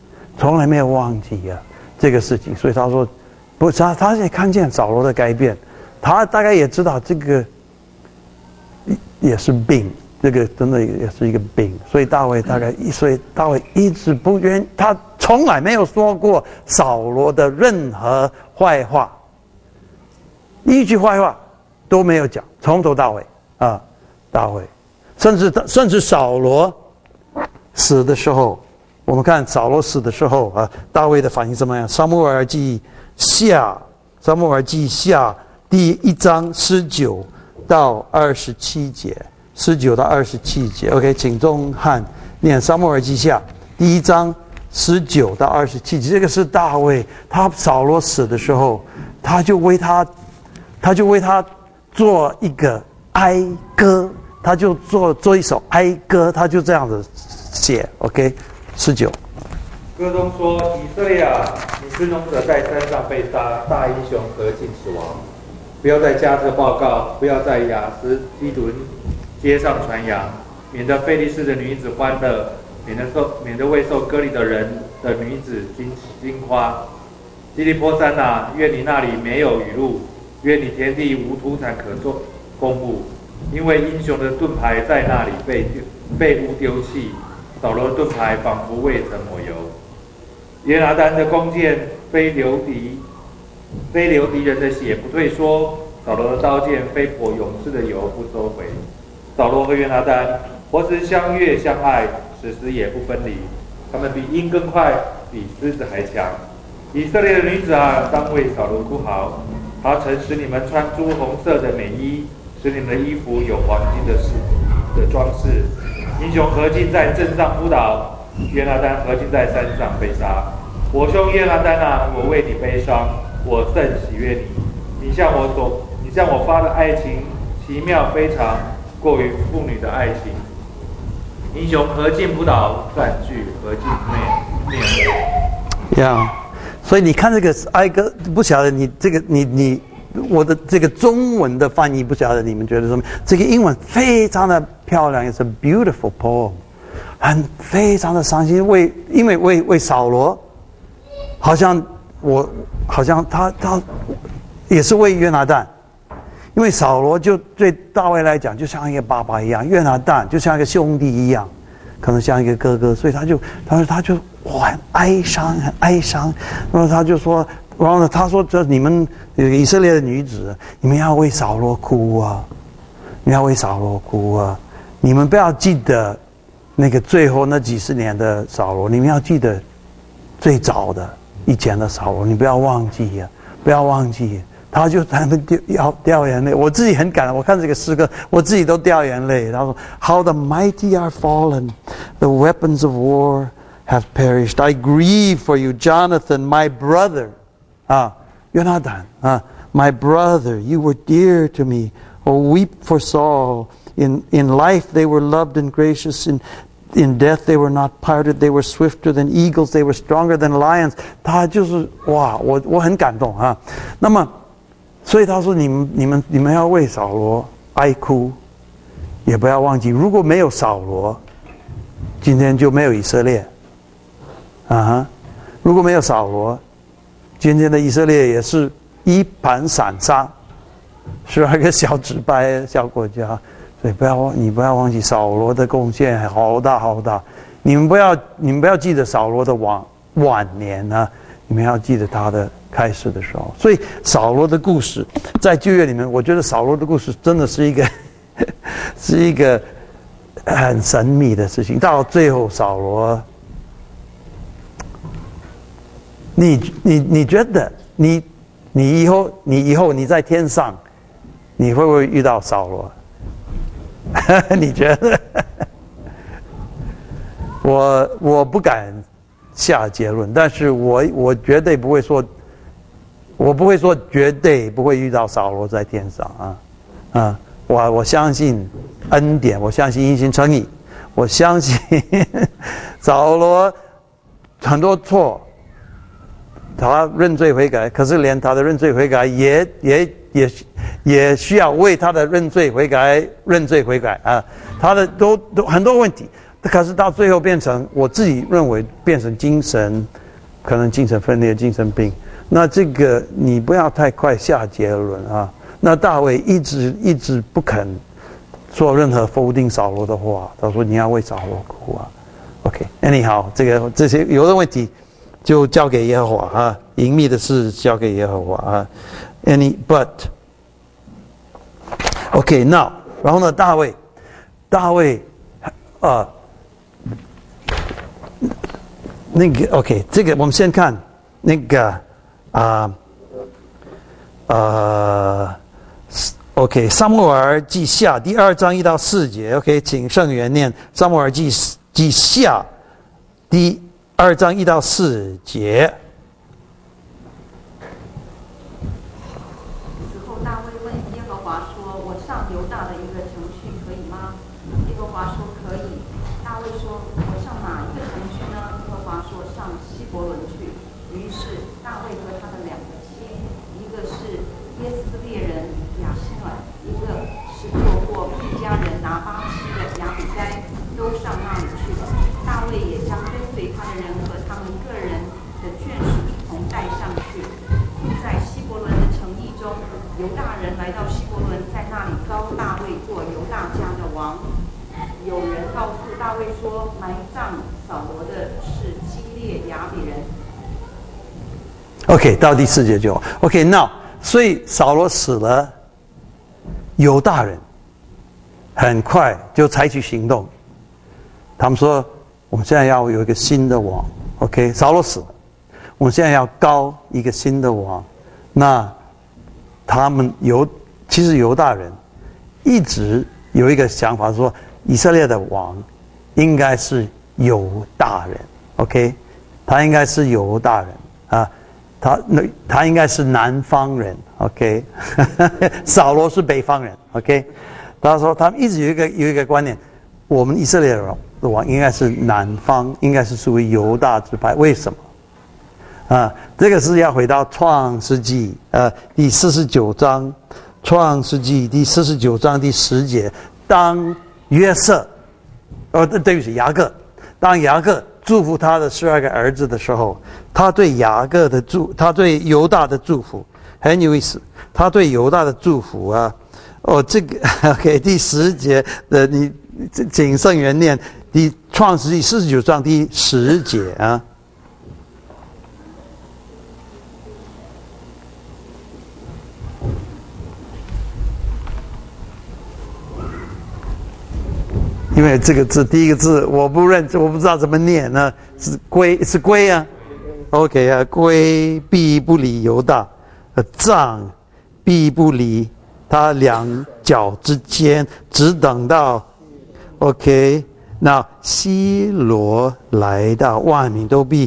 这个事情，所以他说不，他也看见扫罗的改变，他大概也知道这个也是病，这个真的也是一个病，所以大卫一直不愿，他从来没有说过扫罗的任何坏话，一句坏话都没有讲，从头到尾啊，大卫，甚至扫罗死的时候，我们看扫罗死的时候啊，大卫的反应怎么样？撒母耳记下第1章19到27节，19到27节。OK， 请钟汉念撒母耳记下第1章19到27节。这个是大卫，他扫罗死的时候，他就为他做一个哀歌，他就做一首哀歌，他就这样子写。OK， 19。 歌中说：“以色列啊，你尊荣者在山上被杀，大英雄何竟死亡？不要在加特报告，不要在亚斯基伦街上传扬，免得非利士的女子欢乐，免得未受割礼的人的女子惊夸。基利波山啊，愿你那里没有雨露，愿你田地无土产可做公牧，因为英雄的盾牌在那里被污丢弃，扫罗的盾牌仿佛未曾抹油。约拿单的弓箭非流敌人的血不退缩，扫罗的刀剑非泼勇士的油不收回。扫罗和约拿单活时相悦相爱， 此时也不分离。他们比鹰更快，比狮子还强。以色列的女子啊，当为扫罗哭嚎，他曾使你们穿朱红色的美衣，使你们的衣服有黄金的装饰。英雄何进在阵上扑倒，约拿单何进在山上被杀。我兄约拿单啊，我为你悲伤，我甚喜悦你。你向我发的爱情奇妙非常，过于妇女的爱情。英雄何进扑倒，占据何进面目。 呀，所以你看这个哀歌，不晓得你这个我的这个中文的翻译不晓得你们觉得什么？这个英文非常的漂亮，也是 beautiful poem， 非常的伤心，因为为扫罗，好像他也是为约拿单，因为扫罗就对大卫来讲就像一个爸爸一样，约拿单就像一个兄弟一样，可能像一个哥哥，所以他就很哀伤，然后他就说。然后呢，他说：“这你们以色列的女子，你们要为扫罗哭啊！你们要为扫罗哭啊！你们不要记得那个最后那几十年的扫罗，你们要记得最早的以前的扫罗，你不要忘记呀、不要忘记。”他们掉眼泪，我自己很感动。我看这个诗歌，我自己都掉眼泪。他说 ：“How the mighty are fallen, the weapons of war have perished. I grieve for you, Jonathan, my brother。” 约拿单my brother, you were dear to me. Oh, weep for Saul. In life they were loved and gracious. In death they were not parted. They were swifter than eagles. They were stronger than lions. 他就是我很感动啊。那么，所以他说你们要为扫罗哀哭，也不要忘记，如果没有扫罗，今天就没有以色列。如果没有扫罗。今天的以色列也是一盘散沙，12个小支派小国家，所以你不要忘记扫罗的贡献好大好大。你们不要记得扫罗的晚年啊，你们要记得他的开始的时候。所以扫罗的故事在旧约里面，我觉得扫罗的故事真的是一个很神秘的事情。到最后扫罗。你觉得你以后你在天上，你会不会遇到扫罗？你觉得？我不敢下结论，但是我绝对不会说，我不会说绝对不会遇到扫罗在天上我相信恩典，我相信因信称义，我相信扫罗很多错。他认罪悔改，可是连他的认罪悔改也需要为他的认罪悔改啊！他的都很多问题，可是到最后变成我自己认为变成可能精神分裂、精神病。那这个你不要太快下结论啊！那大卫一直不肯做任何否定扫罗的话，他说你要为扫罗哭啊。OK，anyhow，这些有的问题。就交给耶和华隐秘的事交给耶和华OK now， 然后呢，大卫那个 OK， 这个我们先看那个OK， 撒母耳记下第2章1到4节 OK， 请圣元念撒母耳记下第2章1到4节。 此后，大卫问耶和华说：“我上犹大的一个城去可以吗？”耶和华说：“可以。”大卫说：“我上哪一个城去呢？”耶和华说：“上希伯伦去。”于是大卫和他的2个妻，一个是耶斯列人雅辛尔，一个是做过密迦人拿巴妻的亚比该，都上那里去了。大卫也将跟随他的人和他们个人的眷属一同带上去，住在希伯伦的城邑中。犹大人来到希伯伦，在那里膏大卫做犹大家的王。有人告诉大卫说，埋葬扫罗的是基列雅比人。 OK， 到第4节就 OK。now， 所以扫罗死了，犹大人很快就采取行动。他们说我们现在要有一个新的王 ，OK， 扫罗死了，我们现在要膏一个新的王。那他们其实犹大人一直有一个想法说，以色列的王应该是犹大人 ，OK， 他应该是犹大人啊，他应该是南方人 ，OK， 扫罗是北方人 ，OK。他说他们一直有一个观念，我们以色列的王应该是南方，应该是属于犹大支派。为什么？这个是要回到创世纪第49章，创世纪第49章第10节，当约瑟，对不起，雅各，当雅各祝福他的12个儿子的时候，他对他对犹大的祝福很有意思，他对犹大的祝福啊。这个 OK， 第10节的你谨慎原念，创世纪49章第10节啊。因为这个字第一个字我不知道怎么念呢，是归啊 ，OK 啊，归必不离犹大，杖必不离他两脚之间，只等到 OK， 那希罗来到，万民都必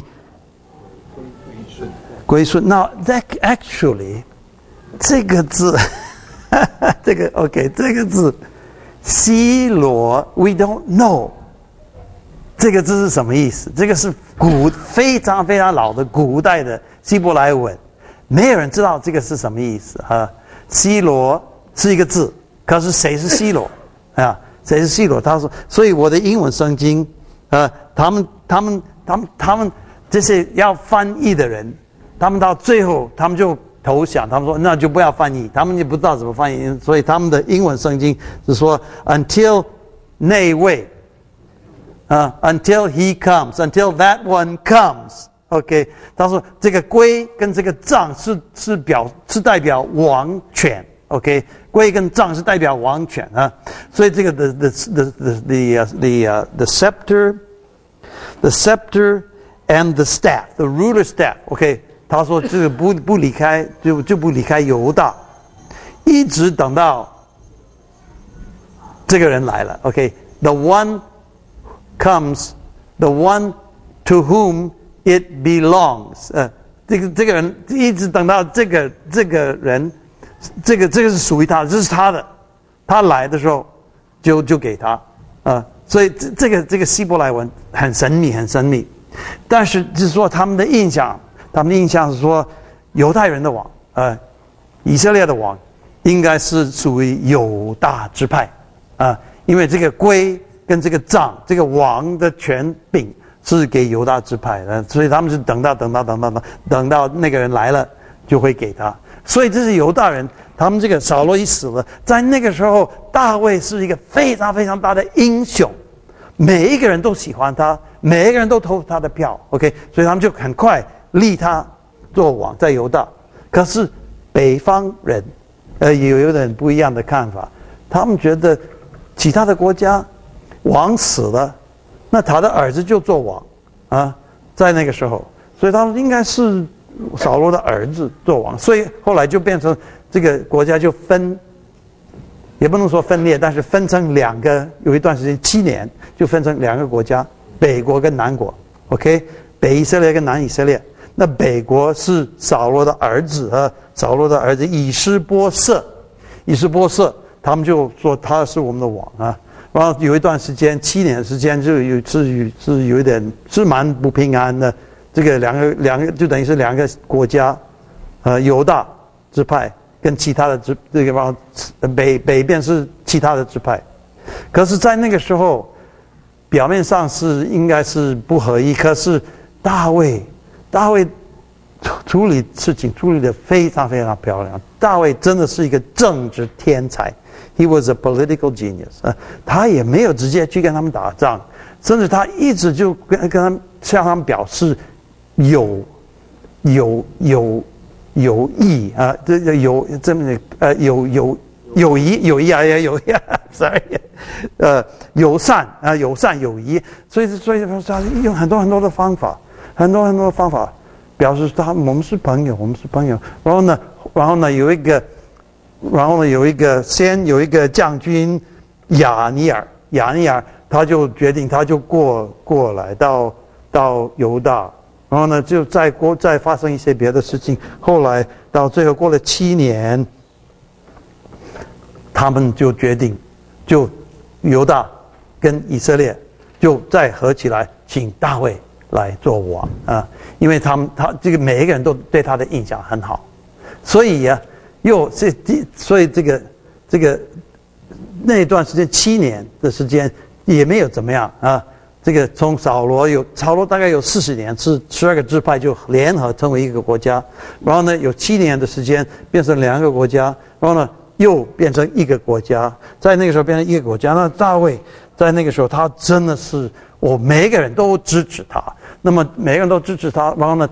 归顺。Now that actually 这个字，这个 OK， 这个字希罗 we don't know 这个字是什么意思？这个是非常非常老的古代的希伯来文，没有人知道这个是什么意思啊。希罗是一个字，可是谁是希罗啊？谁是希罗？他说，所以我的英文圣经，他们这些要翻译的人，他们到最后他们就投降，他们说那就不要翻译，他们就不知道怎么翻译，所以他们的英文圣经是说 until 那位until he comes, until that one comes。OK， 他说这个龟跟这个杖是代表王权 ，OK， 龟跟杖是代表王权啊，所以这个 the scepter and the staff, the ruler staff，OK， 他说这个不离开就不离开犹大，一直等到这个人来了 ，OK，the one comes, the one to whom it belongs， 这个人一直等到这个人，这个是属于他的，这是他的，他来的时候就给他所以这个希伯来文很神秘，但是就是说他们的印象是说犹太人的王，以色列的王应该是属于犹大支派因为这个圭跟这个杖，这个王的权柄是给犹大支派的，所以他们是等到那个人来了就会给他。所以这是犹大人，他们这个扫罗一死了，在那个时候大卫是一个非常非常大的英雄，每一个人都喜欢他，每一个人都投他的票 OK， 所以他们就很快立他做王在犹大。可是北方人也有点不一样的看法，他们觉得其他的国家王死了，那他的儿子就做王在那个时候，所以他们应该是扫罗的儿子做王，所以后来就变成这个国家就也不能说分裂，但是分成两个，有一段时间7年就分成两个国家，北国跟南国 OK， 北以色列跟南以色列。那北国是扫罗的儿子扫罗的儿子以施波设，他们就说他是我们的王然后有一段时间7年的时间是有一点是蛮不平安的，这个两个就等于是两个国家犹大支派跟其他的这个北边是其他的支派。可是在那个时候表面上是应该是不合一，可是大卫处理事情处理得非常非常漂亮，大卫真的是一个政治天才，He was a political genius 他也没有直接去跟他们打仗，甚至他一直就跟他们向他们表示有意有友谊啊，sorry，友善友谊，所以他用很多的方法，很多方法表示我们是朋友。然后呢有一个将军亚尼尔，他就决定他就过来到犹大。然后呢，就再发生一些别的事情。后来到最后过了7年，他们就决定，就犹大跟以色列就再合起来，请大卫来做王啊，因为他这个每一个人都对他的印象很好，所以呀，所以这个那段时间7年的时间也没有怎么样啊。这个从扫罗大概有40年，是12个支派就联合成为一个国家，然后呢有7年的时间变成2个国家，然后呢又变成一个国家，在那个时候变成一个国家。那大卫在那个时候他真的是每一个人都支持他，那么每个人都支持他，然后呢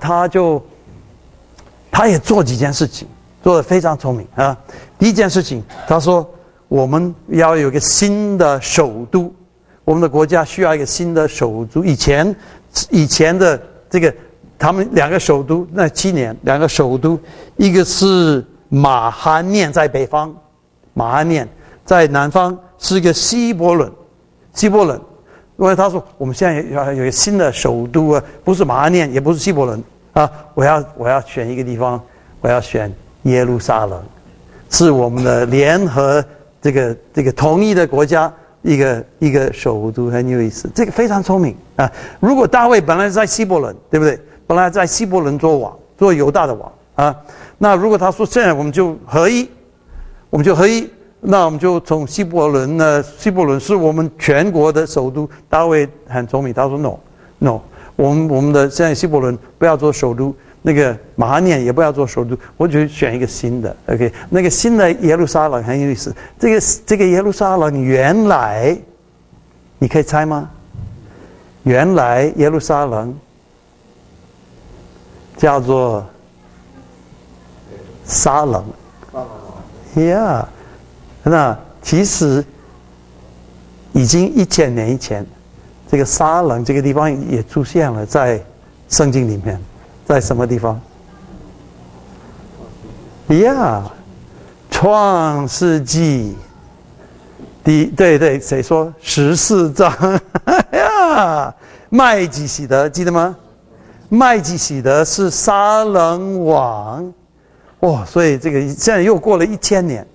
他也做几件事情，做得非常聪明啊。第一件事情，他说我们要有一个新的首都。我们的国家需要一个新的首都。以前的这个他们2个首都，那7年2个首都，一个是马哈念在北方，马哈念在南方是一个希伯伦。因为他说我们现在要有一个新的首都啊，不是马哈念，也不是希伯伦啊，我要选一个地方，我要选耶路撒冷，是我们的联合这个统一的国家。一个首都，很有意思，这个非常聪明啊！如果大卫本来在希伯伦，对不对？本来在希伯伦做王，做犹大的王啊。那如果他说现在我们就合一，那我们就从希伯伦是我们全国的首都。大卫很聪明，他说 no， 我们的现在希伯伦不要做首都。那个马哈念也不要做首都，我就选一个新的 ，OK， 那个新的耶路撒冷很有意思。这个耶路撒冷原来，你可以猜吗？原来耶路撒冷叫做撒冷 ，Yeah， 那其实已经1000年以前，这个撒冷这个地方也出现了在圣经里面。在什么地方？创世纪对，谁说14章？麦基洗德记得吗？麦基洗德是撒冷王，所以这个现在又过了1000年，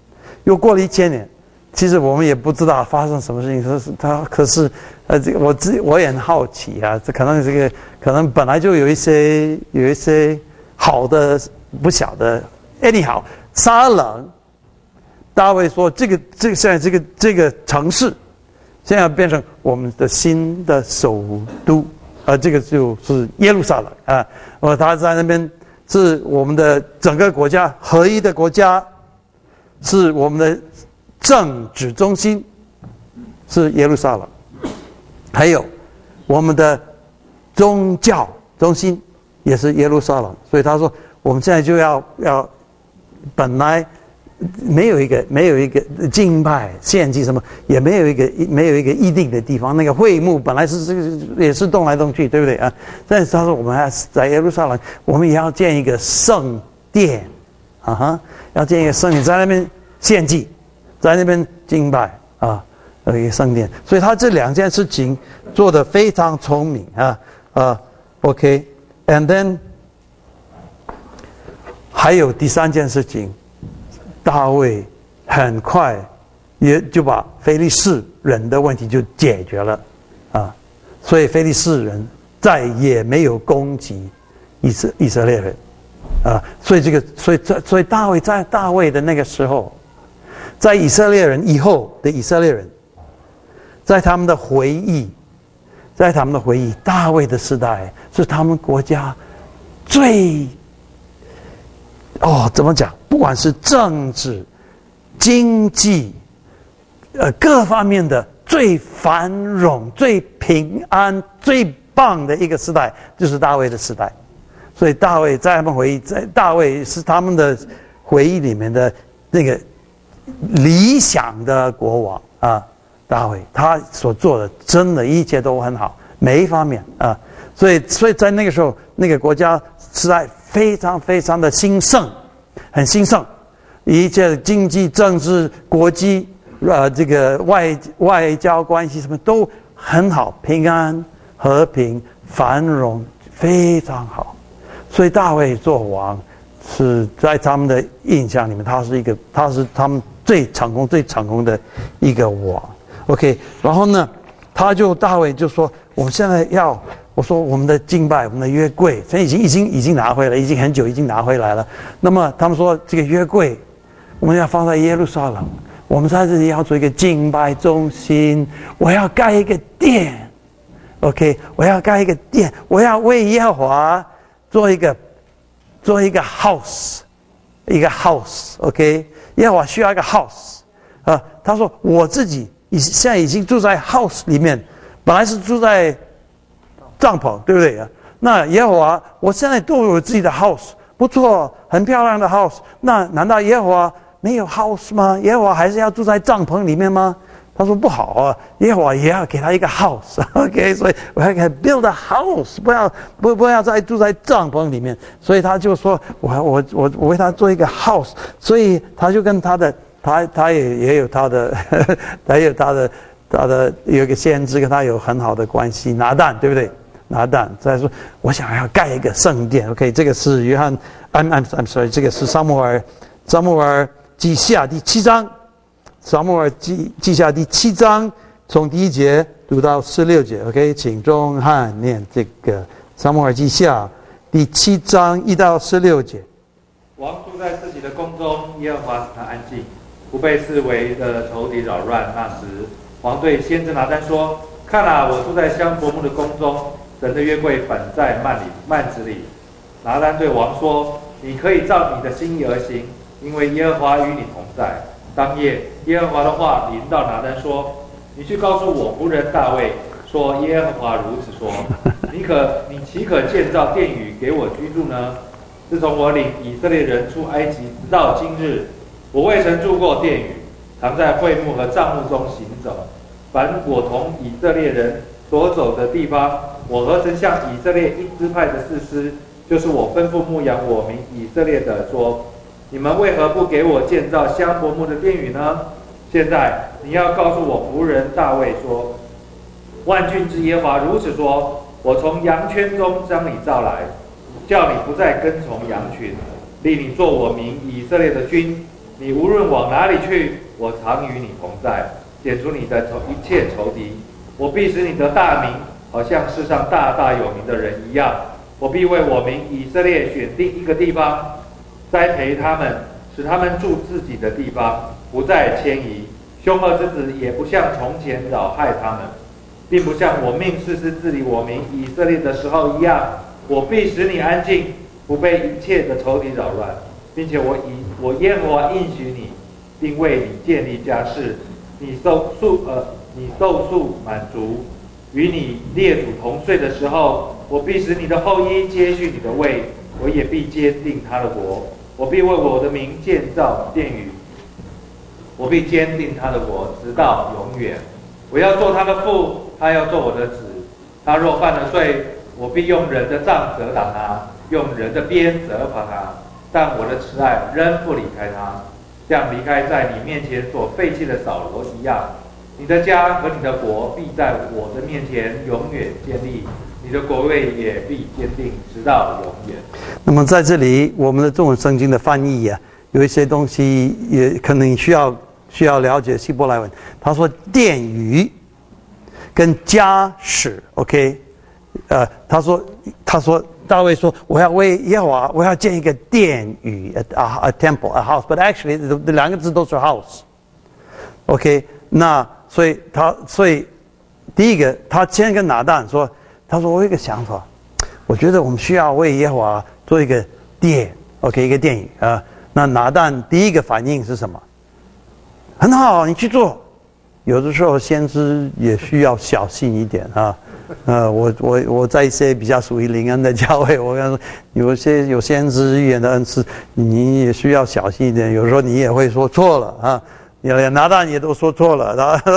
其实我们也不知道发生什么事情，可是这个我也很好奇啊，这可能本来就有一些好的不晓得 anyhow， 撒冷，大卫说这个现在这个城市现在变成我们的新的首都，这个就是耶路撒冷啊，他在那边是我们的整个国家合一的国家，是我们的政治中心是耶路撒冷，还有我们的宗教中心也是耶路撒冷。所以他说我们现在就要本来没有一个敬拜献祭什么，也没有一个一定的地方，那个会幕本来也是动来动去，对不对啊？但是他说我们还在耶路撒冷，我们也要建一个圣殿要建一个圣殿，在那边献祭，在那边敬拜啊，一个圣殿。所以他这2件事情做得非常聪明OK，and then 还有第3件事情，大卫很快也就把非利士人的问题就解决了所以非利士人再也没有攻击以色列人所以大卫的那个时候，在以色列人以后的以色列人，在他们的回忆，大卫的时代是他们国家最怎么讲？不管是政治、经济，各方面的最繁荣、最平安、最棒的一个时代，就是大卫的时代。所以大卫在他们回忆，大卫是他们的回忆里面的那个理想的国王啊，大卫他所做的真的一切都很好，每一方面啊，所以在那个时候，那个国家实在非常非常的兴盛，很兴盛，一切经济、政治、国际这个外交关系什么都很好，平安、和平、繁荣，非常好。所以大卫做王是在他们的印象里面，他是他们最成功的一个王。OK， 然后呢，大卫就说，我们现在我说我们的敬拜，我们的约柜，现在已经拿回来，已经很久已经拿回来了。那么他们说这个约柜，我们要放在耶路撒冷，我们在这里要做一个敬拜中心，我要盖一个殿。OK， 我要盖一个殿，我要为耶和华做一个 house， 一个 house。OK， 耶和华需要一个 house。他说我自己现在已经住在 house 里面，本来是住在帐篷，对不对？那耶和华，我现在都有自己的 house， 不错，很漂亮的 house。那难道耶和华没有 house 吗？耶和华还是要住在帐篷里面吗？他说不好啊，耶和华也要给他一个 house。OK， 所以我要给他 build a house， 不要再住在帐篷里面。所以他就说我为他做一个 house。所以他就跟他也有他的有一个先知跟他有很好的关系，拿但，对不对？拿但再说我想要盖一个圣殿。OK， 这个是I'm sorry， 这个是撒母耳记下第7章。撒母耳记下第7章，从第1节读到16节。OK， 请钟汉念这个撒母耳记下第7章1到16节。 王住在自己的宫中，耶和华使他安静，不被四围的仇敌扰乱。那时，王对先知拿但说：“看啊，我住在香柏木的宫中，神的约柜反在幔子里。”拿但对王说：“你可以照你的心意而行，因为耶和华与你同在。”当夜，耶和华的话临到拿但说：“你去告诉我仆人大卫，说耶和华如此说：你岂可建造殿宇给我居住呢？自从我领以色列人出埃及直到今日，我未曾住过殿宇，常在会幕和帐幕中行走。凡我同以色列人所走的地方，我何曾向以色列一支派的士师，就是我吩咐牧养我民以色列的说：你们为何不给我建造香柏木的殿宇呢？现在你要告诉我仆人大卫说：万军之耶和华如此说：我从羊圈中将你召来，叫你不再跟从羊群，立你做我民以色列的君。你无论往哪里去，我常与你同在，剪除你的一切仇敌。我必使你得大名，好像世上大大有名的人一样。我必为我民以色列选定一个地方，栽培他们，使他们住自己的地方，不再迁移。凶恶之子也不像从前扰害他们，并不像我命士师治理我民以色列的时候一样。我必使你安静，不被一切的仇敌扰乱，并且我耶和华应许你，并为你建立家室。你受数满足，与你列祖同岁的时候，我必使你的后裔接续你的位，我也必坚定他的国。我必为我的名建造殿宇，我必坚定他的国，直到永远。我要做他的父，他要做我的子。他若犯了罪，我必用人的杖责打他，用人的鞭责罚他。但我的慈爱仍不离开他，像离开在你面前所废弃的扫罗一样。你的家和你的国必在我的面前永远建立，你的国位也必坚定，直到永远。 那么在这里，我们的中文圣经的翻译有一些东西也可能需要了解希伯来文。他说殿宇跟家室 ，OK， 他说大卫说我要为耶和华我要建一个殿宇 a temple a house， but actually 这两个字都是 house，OK， 那所以第一个他先跟拿但说，他说我有一个想法，我觉得我们需要为耶和华做一个殿 ，OK， 一个殿宇啊。那拿但第一个反应是什么？很好，你去做。有的时候先知也需要小心一点啊。我在一些比较属于灵恩的教会，我跟他说，有先知预言的恩赐，你也需要小心一点。有时候你也会说错了啊。 连拿单也都说错了。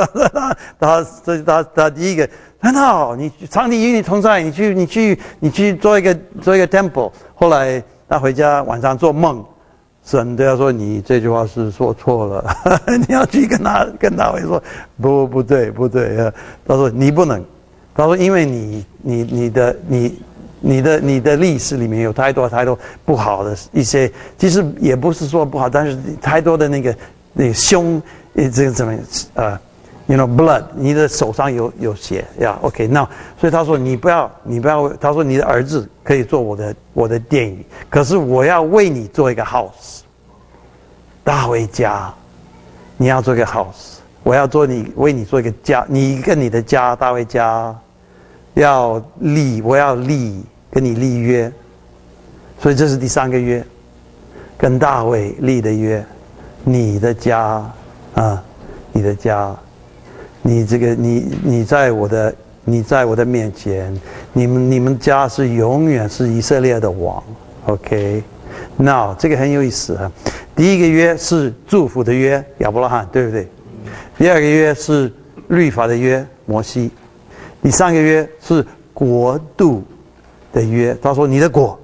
他第一个，很好，你上帝与你同在，你去做一个 temple。后来他回家晚上做梦，神都要说你这句话是说错了，你要去跟大卫说不对。他说你不能，他说因为你的历史里面有太多不好的一些，其实也不是说不好，但是太多的那个凶，这个怎么blood， 你的手上有血呀 ，OK， 那所以他说你不要，他说你的儿子可以做我的殿宇，可是我要为你做一个 house， 大卫家，你要做一个 house， 我要为你做一个家，你跟你的家大卫家我要跟你立约，所以这是第3个约，跟大卫立的约，你的家啊，你的家。你在我的面前，你们家是永远是以色列的王 ，OK？ 那这个很有意思啊。第一个约是祝福的约，亚伯拉罕，对不对？第2个约是律法的约，摩西。第3个约是国度的约。他说你的国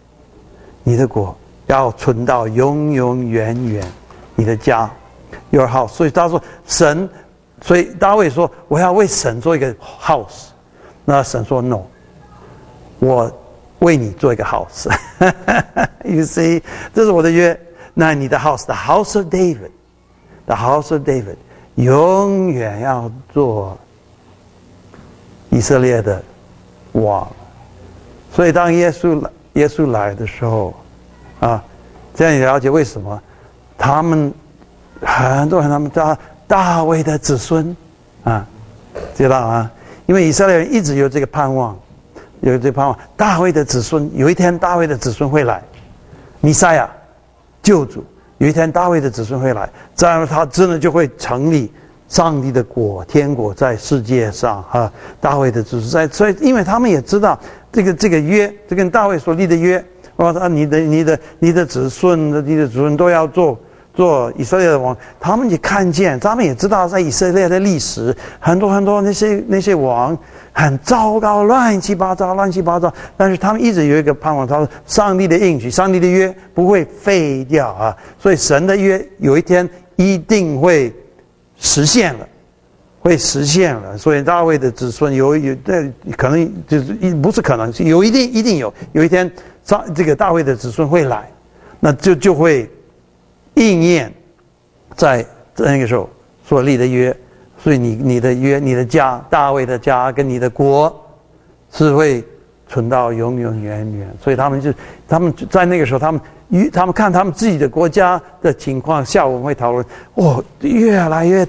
要存到永永远远，你的家 ，your house。所以他说神。所以大卫说：“我要为神做一个 house。”那神说 ：“No， 我为你做一个 house。You see， 这是我的约。那你的 house， the house of David，the house of David， 永远要做以色列的王。所以当耶稣来的时候，啊，这样你了解为什么他们很多人他们大卫的子孙啊，知道啊？因为以色列人一直有这个盼望，大卫的子孙，有一天大卫的子孙会来，弥赛亚救主，有一天大卫的子孙会来，这样他真的就会成立上帝的国，天国在世界上啊。大卫的子孙所以因为他们也知道这个约，这跟大卫所立的约，你的子孙都要做以色列的王。他们也看见，他们也知道，在以色列的历史，很多那些王很糟糕，乱七八糟。但是他们一直有一个盼望，他说上帝的应许，上帝的约不会废掉啊。所以神的约有一天一定会实现了，所以大卫的子孙有可能就是不是可能，是一定有一天这个大卫的子孙会来，那就会应验在那个时候所立的约。所以你的约，你的家，大卫的家跟你的国是会存到永永远远。所以他们在那个时候，他们看他们自己的国家的情况，下午我们会讨论，越来越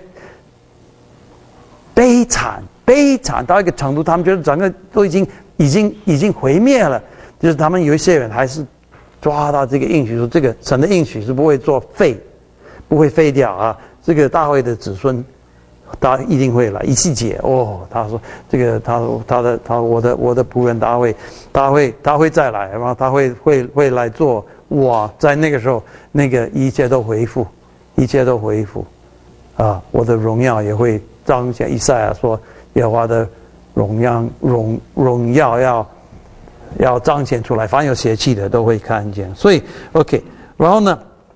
悲惨到一个程度，他们觉得整个都已经毁灭了。就是他们有一些人还是抓到这个应许，说这个神的应许是不会不会废掉啊。这个大卫的子孙，他一定会来。以西结他说这个我的仆人大卫他会再来，然后他会来做王。在那个时候，那个一切都恢复啊，我的荣耀也会彰显。以赛亚说耶和华的荣耀要彰显出来，凡有血气的都会看见。所以 OK， 然后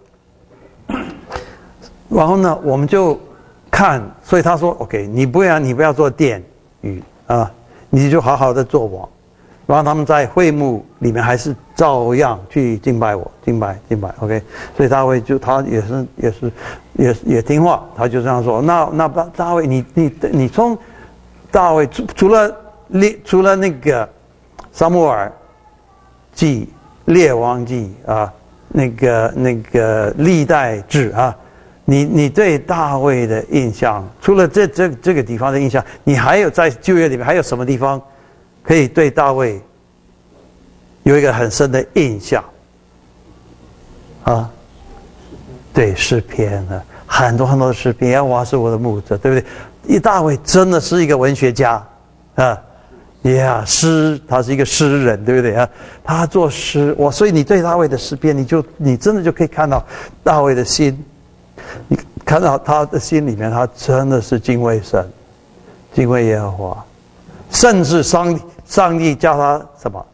呢我们就看，所以他说 OK， 你不要做殿宇啊，你就好好的做王。然后他们在会幕里面还是照样去敬拜我，敬拜 OK。 所以他也听话，他就这样说。那大卫，你从大卫除了那个撒母耳记、列王记啊，那个历代志啊，你对大卫的印象，除了这个地方的印象，你还有在旧约里面还有什么地方可以对大卫有一个很深的印象啊？对，诗篇啊，很多的诗篇。耶和华是我的牧者，对不对？大卫真的是一个文学家啊，他是一个诗人，对不对啊？他作诗，所以你对大卫的诗篇，你真的就可以看到大卫的心。你看到他的心里面，他真的是敬畏神，敬畏耶和华，甚至上帝叫他什么？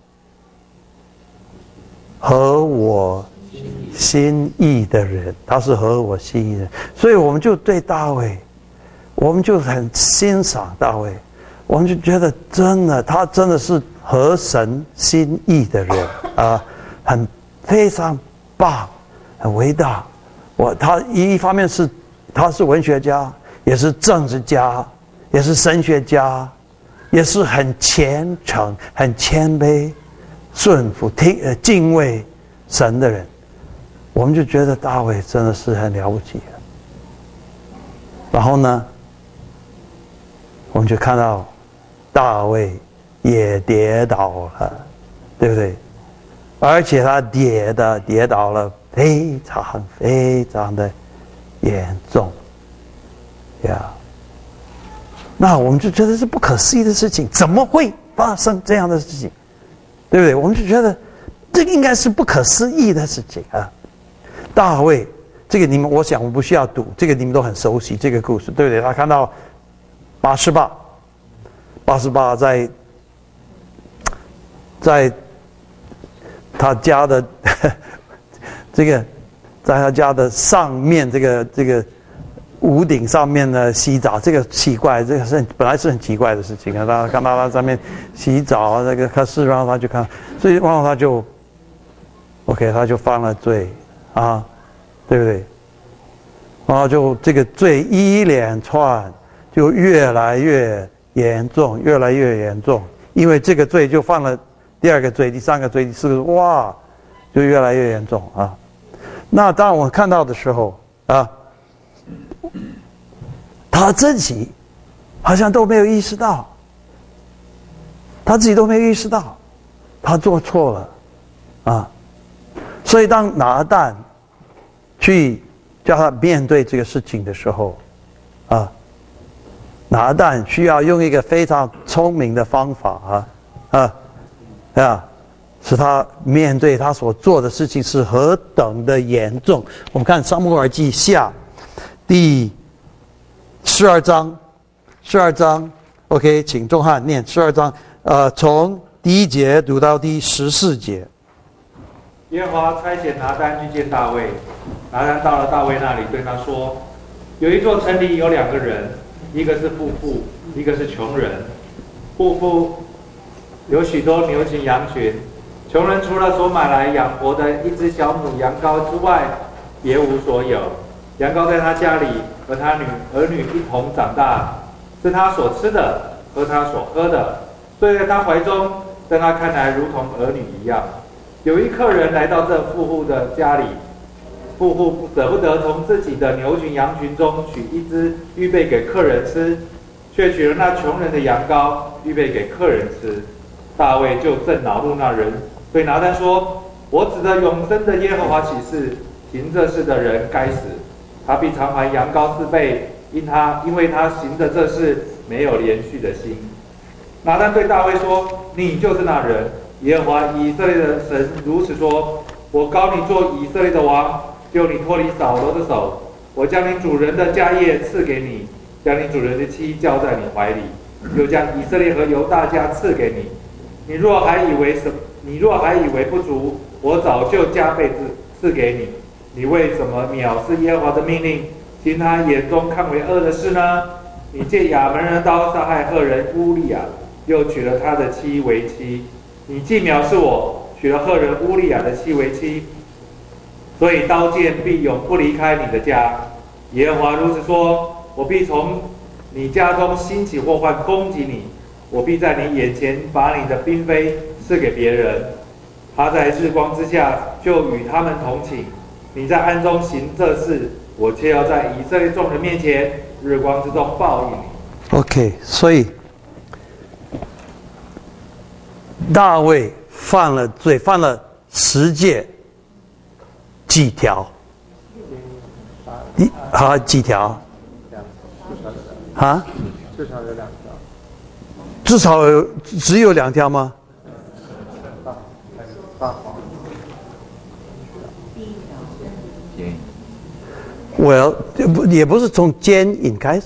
合我心意的人，他是合我心意的人，所以我们就对大卫，我们就很欣赏大卫，我们就觉得他真的是合神心意的人啊，非常棒，很伟大。他一方面他是文学家，也是政治家，也是神学家，也是很虔诚、很谦卑、顺服、敬畏神的人。我们就觉得大卫真的是很了不起的。然后呢，我们就看到大卫也跌倒了，对不对？而且他跌倒了非常非常的严重呀。那我们就觉得是不可思议的事情，怎么会发生这样的事情？对不对？我们就觉得这个应该是不可思议的事情啊。大卫，这个我想我不需要读，这个你们都很熟悉这个故事，对不对？他看到拔示巴在他家的这个，在他家的上面这个屋顶上面呢洗澡，这个奇怪，这个本来是很奇怪的事情啊。他看到他上面洗澡，那个可是然后他就看，所以然后他就 ，OK， 他就犯了罪啊，对不对？然后就这个罪一连串，就越来越严重，越来越严重，因为这个罪就犯了第二个罪、第三个罪、第四个罪，哇，就越来越严重啊。那当我看到的时候啊，他自己好像都没有意识到，他自己都没有意识到他做错了啊。所以当拿但去叫他面对这个事情的时候啊，拿但需要用一个非常聪明的方法使他面对他所做的事情是何等的严重。我们看撒母耳记下第12章 OK， 请钟汉念12章从第1节读到第14节。 耶和华差遣拿但去见大卫，拿但到了大卫那里，对他说：有一座城里有2个人，一个是富妇，一个是穷人。富妇有许多牛群羊群，穷人除了所买来养活的一只小母羊羔之外，别无所有。羊羔在他家里和他儿女一同长大，是他所吃的，和他所喝的，睡在他怀中，在他看来如同儿女一样。有一客人来到这富户的家里，富户舍不得从自己的牛群羊群中取一只预备给客人吃，却取了那穷人的羊羔预备给客人吃。大卫就正恼怒那人，对拿但说：我指着永生的耶和华起誓，行这事的人该死，他必偿还羊羔4倍，因为他行的这事没有连续的心。拿但对大卫说：你就是那人，耶和华以色列的神如此说：我膏你做以色列的王，救你脱离扫罗的手，我将你主人的家业赐给你，将你主人的妻交在你怀里，又将以色列和犹大家赐给你。你若还以为不足，我早就加倍赐给你。你为什么藐视耶和华的命令，行他眼中看为恶的事呢？你借亚门人的刀杀害赫人乌利亚，又娶了他的妻为妻。你既藐视我，娶了赫人乌利亚的妻为妻，所以刀剑必永不离开你的家。耶和华如此说：我必从你家中兴起祸患攻击你，我必在你眼前把你的嫔妃赐给别人，他在日光之下就与他们同寝。你在暗中行这事，我却要在以色列众人面前日光之中报应你。 OK， 所以大卫犯了罪，犯了10诫，几条？几条？啊？ 至少有2条。 至少只有2条吗？ 撒谎。 也不是从奸淫开始，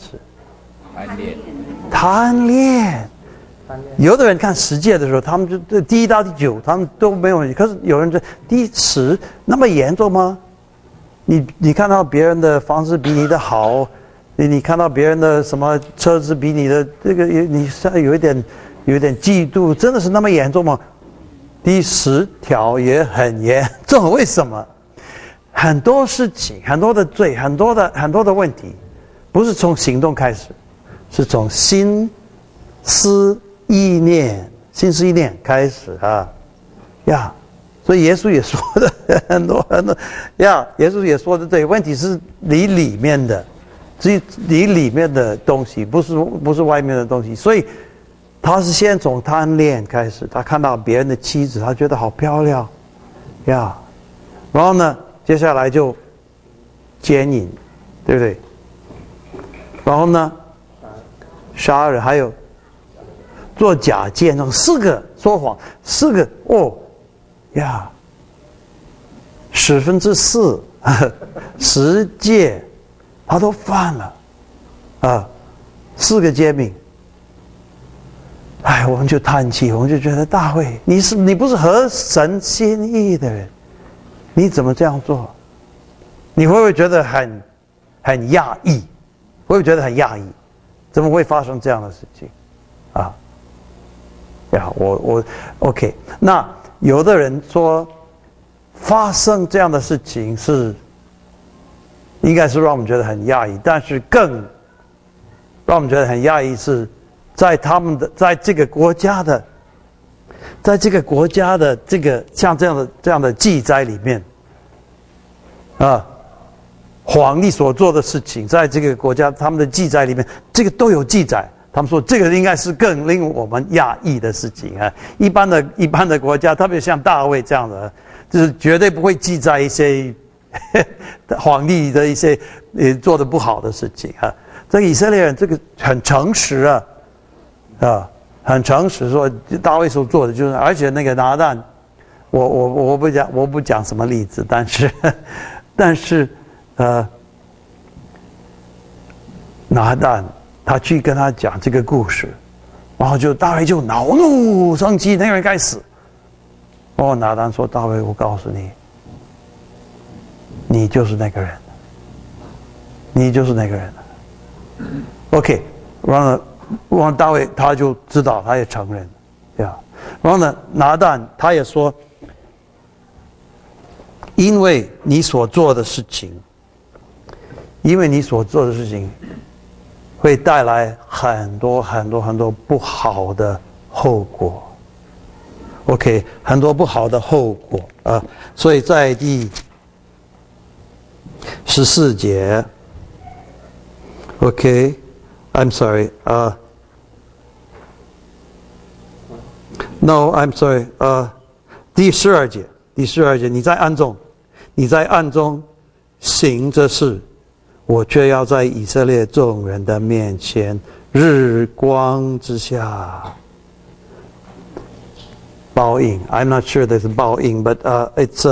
贪恋。有的人看10诫的时候，他们就第1到第9，他们都没有问题。可是有人这第10那么严重吗？你看到别人的房子比你的好，你看到别人的什么车子比你的这个，你有一点嫉妒，真的是那么严重吗？第10条也很严重，为什么？很多事情，很多的罪，很多的问题，不是从行动开始，是从心思意念开始呀。所以耶稣也说的很多呀，耶稣也说的对，问题是你里面的，你里面的东西，不是外面的东西。所以他是先从贪恋开始，他看到别人的妻子，他觉得好漂亮呀，然后呢，接下来就奸淫，对不对？然后呢，杀人，还有做假见证，4个说谎，4个4/10 10诫他都犯了4个诫命。我们就叹气，我们就觉得大卫，你不是合神心意的人，你怎么这样做？你会不会觉得很讶异？会不会觉得很讶异？怎么会发生这样的事情我 OK。 那有的人说发生这样的事情应该是让我们觉得很讶异，但是更让我们觉得很讶异是在这个国家的这个像这样的记载里面皇帝所做的事情，在这个国家他们的记载里面，这个都有记载。他们说这个应该是更令我们讶异的事情一般的国家，特别像大卫这样的，就是绝对不会记载一些皇帝的一些做的不好的事情这个以色列人这个很诚实很诚实，说大卫所做的就是，而且那个拿但，我不讲什么例子，但是拿但他去跟他讲这个故事，然后大卫就恼怒生气，那个人该死。拿但说，大卫，我告诉你，你就是那个人，你就是那个人。OK， 然后大卫他就知道，他也承认然后呢，拿但他也说，因为你所做的事情会带来很多不好的后果。OK， 很多不好的後果所以在第14节 OK， I'm sorry No, I'm sorry 第12节，你在暗中行这事，我却要在以色列众人的面前日光之下报应。 I'm not sure there's a 报应 but it's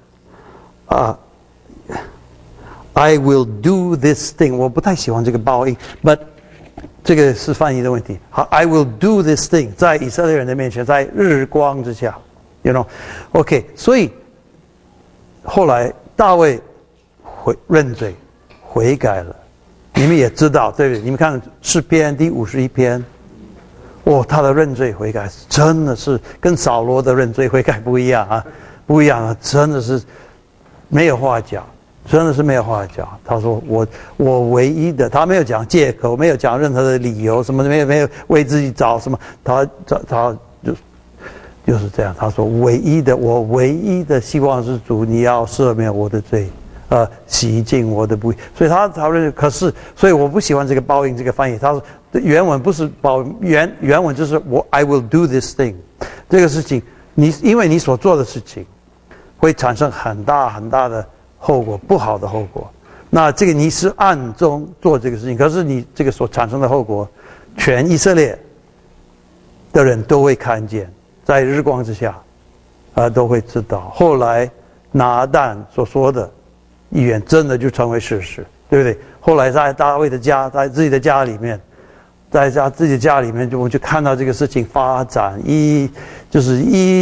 I will do this thing。 我不太喜欢这个报应 but 这个是翻译的问题。好， I will do this thing， 在以色列人的面前，在日光之下 you know OK， 所以后来大卫认罪悔改了。你们也知道对不对？你们看诗篇第51篇他的认罪悔改真的是跟扫罗的认罪悔改不一样不一样真的是没有话讲，真的是没有话讲。他说我唯一的，他没有讲借口，没有讲任何的理由，什么没有为自己找什么，他就是这样。他说我唯一的希望是主，你要赦免我的罪，洗净我的不义。所以他认，可是所以我不喜欢这个报应这个翻译。他说原文不是原文就是I will do this thing， 这个事情因为你所做的事情会产生很大的后果，不好的后果。那这个你是暗中做这个事情，可是你这个所产生的后果，全以色列的人都会看见，在日光之下都会知道。后来拿但所说的预言真的就成为事实，对不对？后来在大卫的家，在自己的家里面，自己的家里面我就看到这个事情发展，就是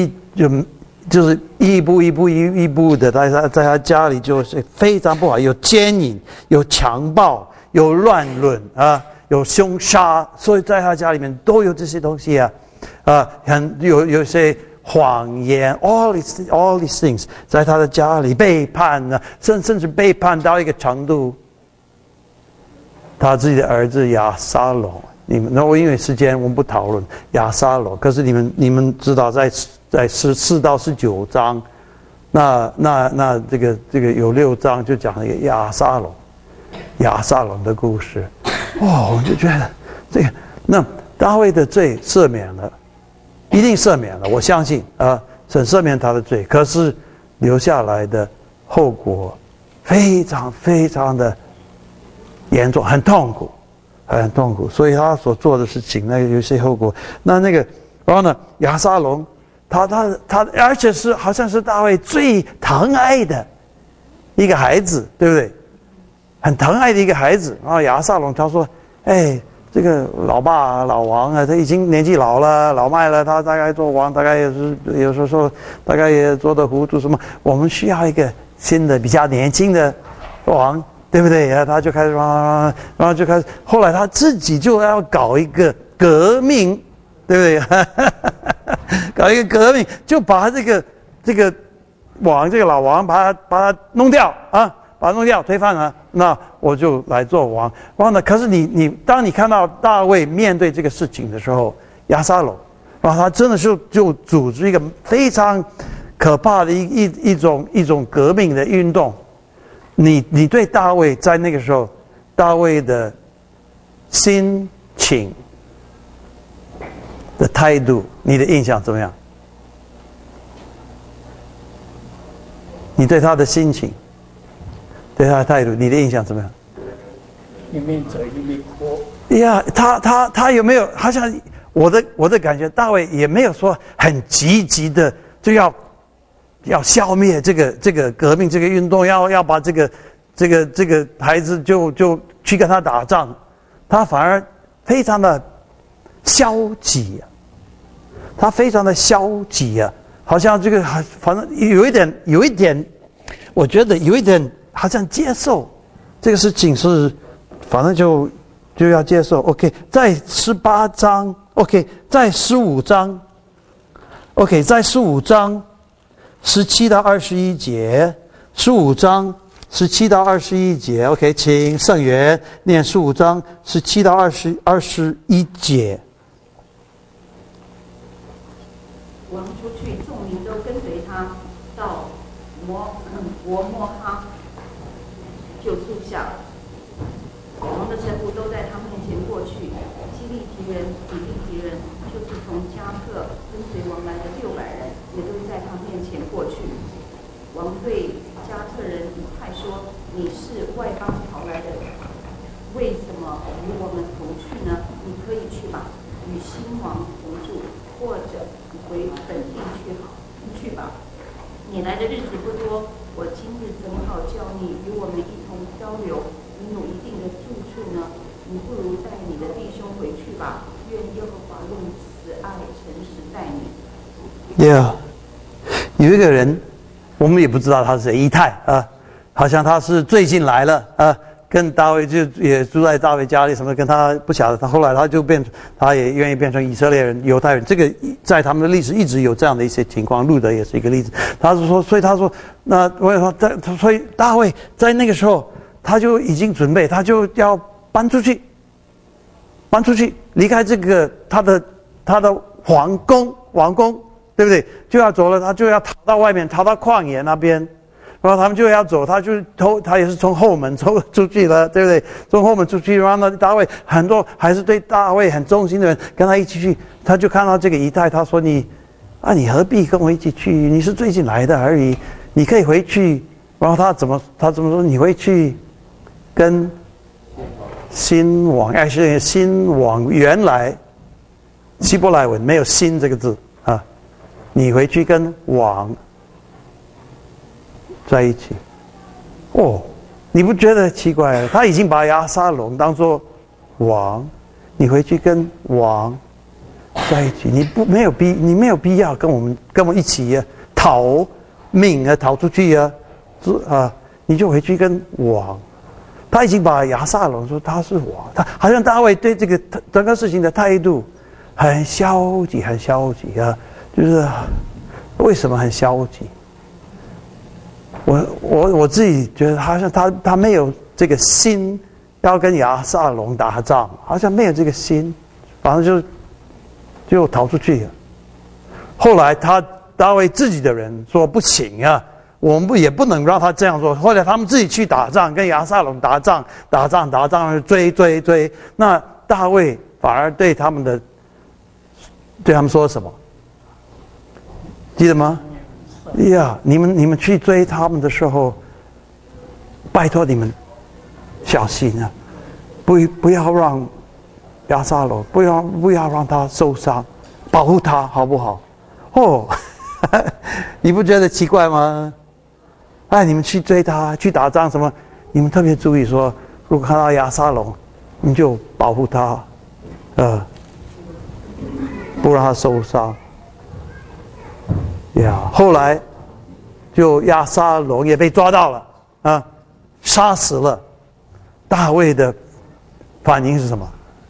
一步的，在他家里就是非常不好，有奸淫，有强暴，有乱伦啊，有凶杀，所以在他家里面都有这些东西啊，有些谎言 all these things 在他的家里背叛呢，甚至背叛到一个程度，他自己的儿子亚撒龙，那我因为时间我们不讨论亚撒龙，可是你们知道在14到19章，那这个有6章就讲了一个亚撒龙的故事，我就觉得这个那大卫的罪赦免了。一定赦免了，我相信神赦免他的罪，可是留下来的后果非常非常的严重，很痛苦，所以他所做的事情那个有些后果。然后呢，亚撒龙，他，而且是好像是大卫最疼爱的一个孩子，对不对？很疼爱的一个孩子。然后亚撒龙他说：“这个老王啊，他已经年纪老了，老迈了，他大概做王，大概也是有时候大概也做得糊涂什么。我们需要一个新的、比较年轻的王，对不对？然后他就开始然后就开始，后来他自己就要搞一个革命，对不对？搞一个革命，就把这个王，这个老王，把他弄掉啊。”把它弄掉，推翻了，那我就来做王。然后呢？可是当你看到大卫面对这个事情的时候，亚撒龙，然后他真的就组织一个非常可怕的一种革命的运动。你对大卫在那个时候，大卫的心情的态度，你的印象怎么样？你对他的心情？对他的态度，你的印象怎么样？ 一面走一面哭。 呀，他有没有？好像我的感觉，大卫也没有说很积极的就要消灭这个革命这个运动，要把这个孩子就去跟他打仗，他反而非常的消极啊，他非常的消极啊，好像这个反正有一点，我觉得有一点。好像接受这个事情是，反正就要接受。OK， 在18章 ，OK， 在15章 ，OK， 在15章17到21节，15章17到21节 ，OK， 请圣元念15章17到21节。 王出去，众民都跟随他到伯摩哈。就住下，王的臣仆都在他面前过去。基利提人、比利提人，就是从加特跟随王来的600人，也都在他面前过去。王对加特人以太说：“你是外邦逃来的，为什么与我们同去呢？你可以去吧，与新王同住，或者回本地去吧。你来的日子不多。”我今日正好叫你与我们一同漂流，你有一定的住处呢。你不如带你的弟兄回去吧。愿耶和华用慈爱诚实待你。 有一个人，我们也不知道他是谁，以太啊，好像他是最近来了啊，跟大卫也住在大卫家里什么，跟他不晓得，他后来他也愿意变成以色列人、犹太人。这个在他们的历史一直有这样的一些情况，路德也是一个例子。他是说，所以他说，那我说所以大卫在那个时候他就已经准备，他就要搬出去，离开这个他的王宫，对不对？就要走了，他就要逃到外面，逃到旷野那边。然后他们就要走，他也是从后门走出去了，对不对？从后门出去，然后呢，大卫很多还是对大卫很忠心的人跟他一起去，他就看到这个以太，他说你何必跟我一起去？你是最近来的而已，你可以回去。然后他怎么说？你回去跟新王，是新王，原来希伯来文没有新这个字啊，你回去跟王在一起， 哦，你不觉得奇怪？他已经把亚撒龙当作王，你回去跟王在一起，你没有必要跟我们一起逃命啊，逃出去啊，你就回去跟王。他已经把亚撒龙说他是王，他好像大卫对这个整个事情的态度很消极啊，就是为什么很消极？我自己觉得好像他没有这个心要跟亚撒龙打仗，好像没有这个心，反正就逃出去了。后来大卫自己的人说不行啊，我们也不能让他这样做。后来他们自己去打仗，跟亚撒龙打仗，追。那大卫反而对他们说什么？记得吗？呀，你们去追他们的时候，拜托你们小心啊，不要让亚撒龙，不要让他受伤，保护他好不好？哦，你不觉得奇怪吗？哎，你们去追他，去打仗什么？你们特别注意说，如果看到亚撒龙，你就保护他，不让他受伤。后来就亚撒龙也被抓到了啊，杀死了。大卫的反应是什么？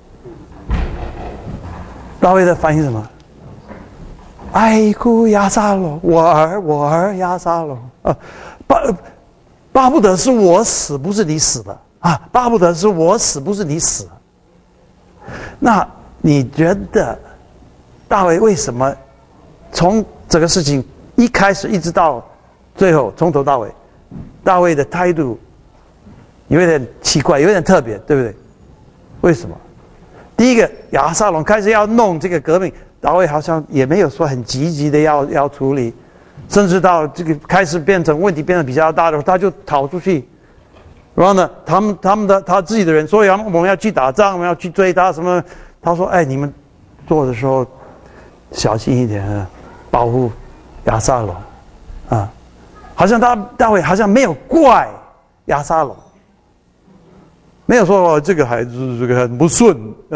大卫的反应是什么？哀哭亚撒龙，我儿亚撒龙啊！巴不得是我死，不是你死的啊！巴不得是我死，不是你死。那你觉得大卫为什么从这个事情一开始一直到最后，从头到尾，大卫的态度有点奇怪，有点特别，对不对？为什么？第一个，亚撒龙开始要弄这个革命，大卫好像也没有说很积极的要处理，甚至到这个开始变成问题变得比较大的时候，他就逃出去。然后呢，他自己的人说我们要去打仗，我们要去追他什么？他说：“哎，你们做的时候小心一点啊，保护亚撒龙啊。”好像大卫好像没有怪亚撒龙，没有说这个孩子这个很不顺，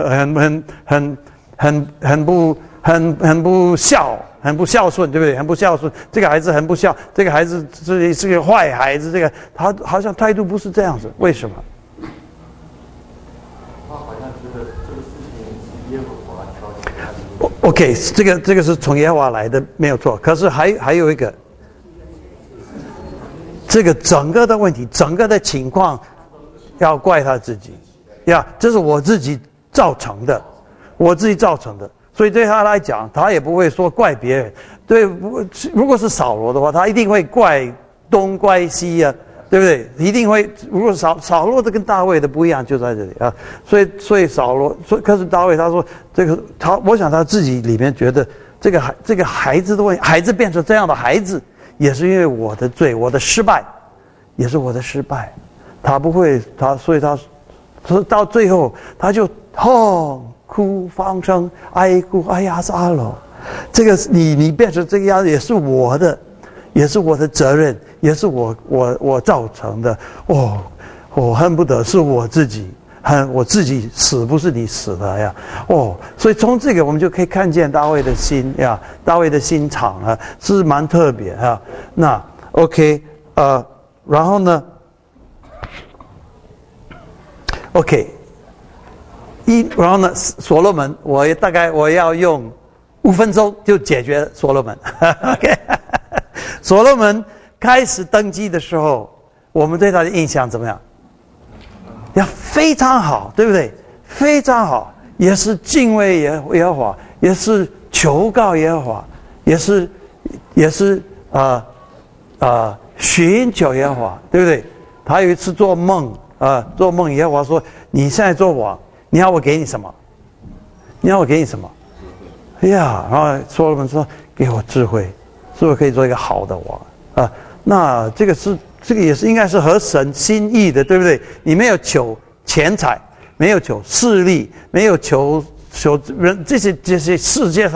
很不孝顺，对不对？很不孝顺，这个孩子很不孝，这个孩子是个坏孩子，这个他好像态度不是这样子，为什么？ 他好像觉得这个事情是耶和华挑起他的。 OK， 这个是从耶和华来的，没有错。可是还有一个，这个整个的问题，整个的情况，要怪他自己呀，这是我自己造成的，所以对他来讲，他也不会说怪别人。对，如果是扫罗的话，他一定会怪东怪西啊，对不对？一定会。如果扫罗的跟大卫的不一样，就在这里啊。所以扫罗，可是大卫他说这个我想他自己里面觉得这个孩子的问题，孩子变成这样的孩子，也是因为我的罪，我的失败，也是我的失败。他不会，所以他到最后他就痛哭放声哀哭，哎呀，撒龙，这个你变成这个样子，也是我的责任，也是我造成的。我恨不得是我自己死，不是你死的呀。所以从这个我们就可以看见大卫的心呀，大卫的心肠啊，是蛮特别啊。那 OK， 然后呢 ？OK。然后呢，所罗门，我要用5分钟就解决所罗门。OK， 所罗门开始登基的时候，我们对他的印象怎么样？要非常好，对不对？非常好，也是敬畏耶和华，也是求告耶和华，也是寻求耶和华，对不对？他有一次做梦耶和华说：“你现在做王。”你要我给你什么？哎呀，然后所罗门说：“给我智慧，是不是可以做一个好的王啊？”那这个也是应该是合神心意的，对不对？你没有求钱财，没有求势力，没有求人这些世界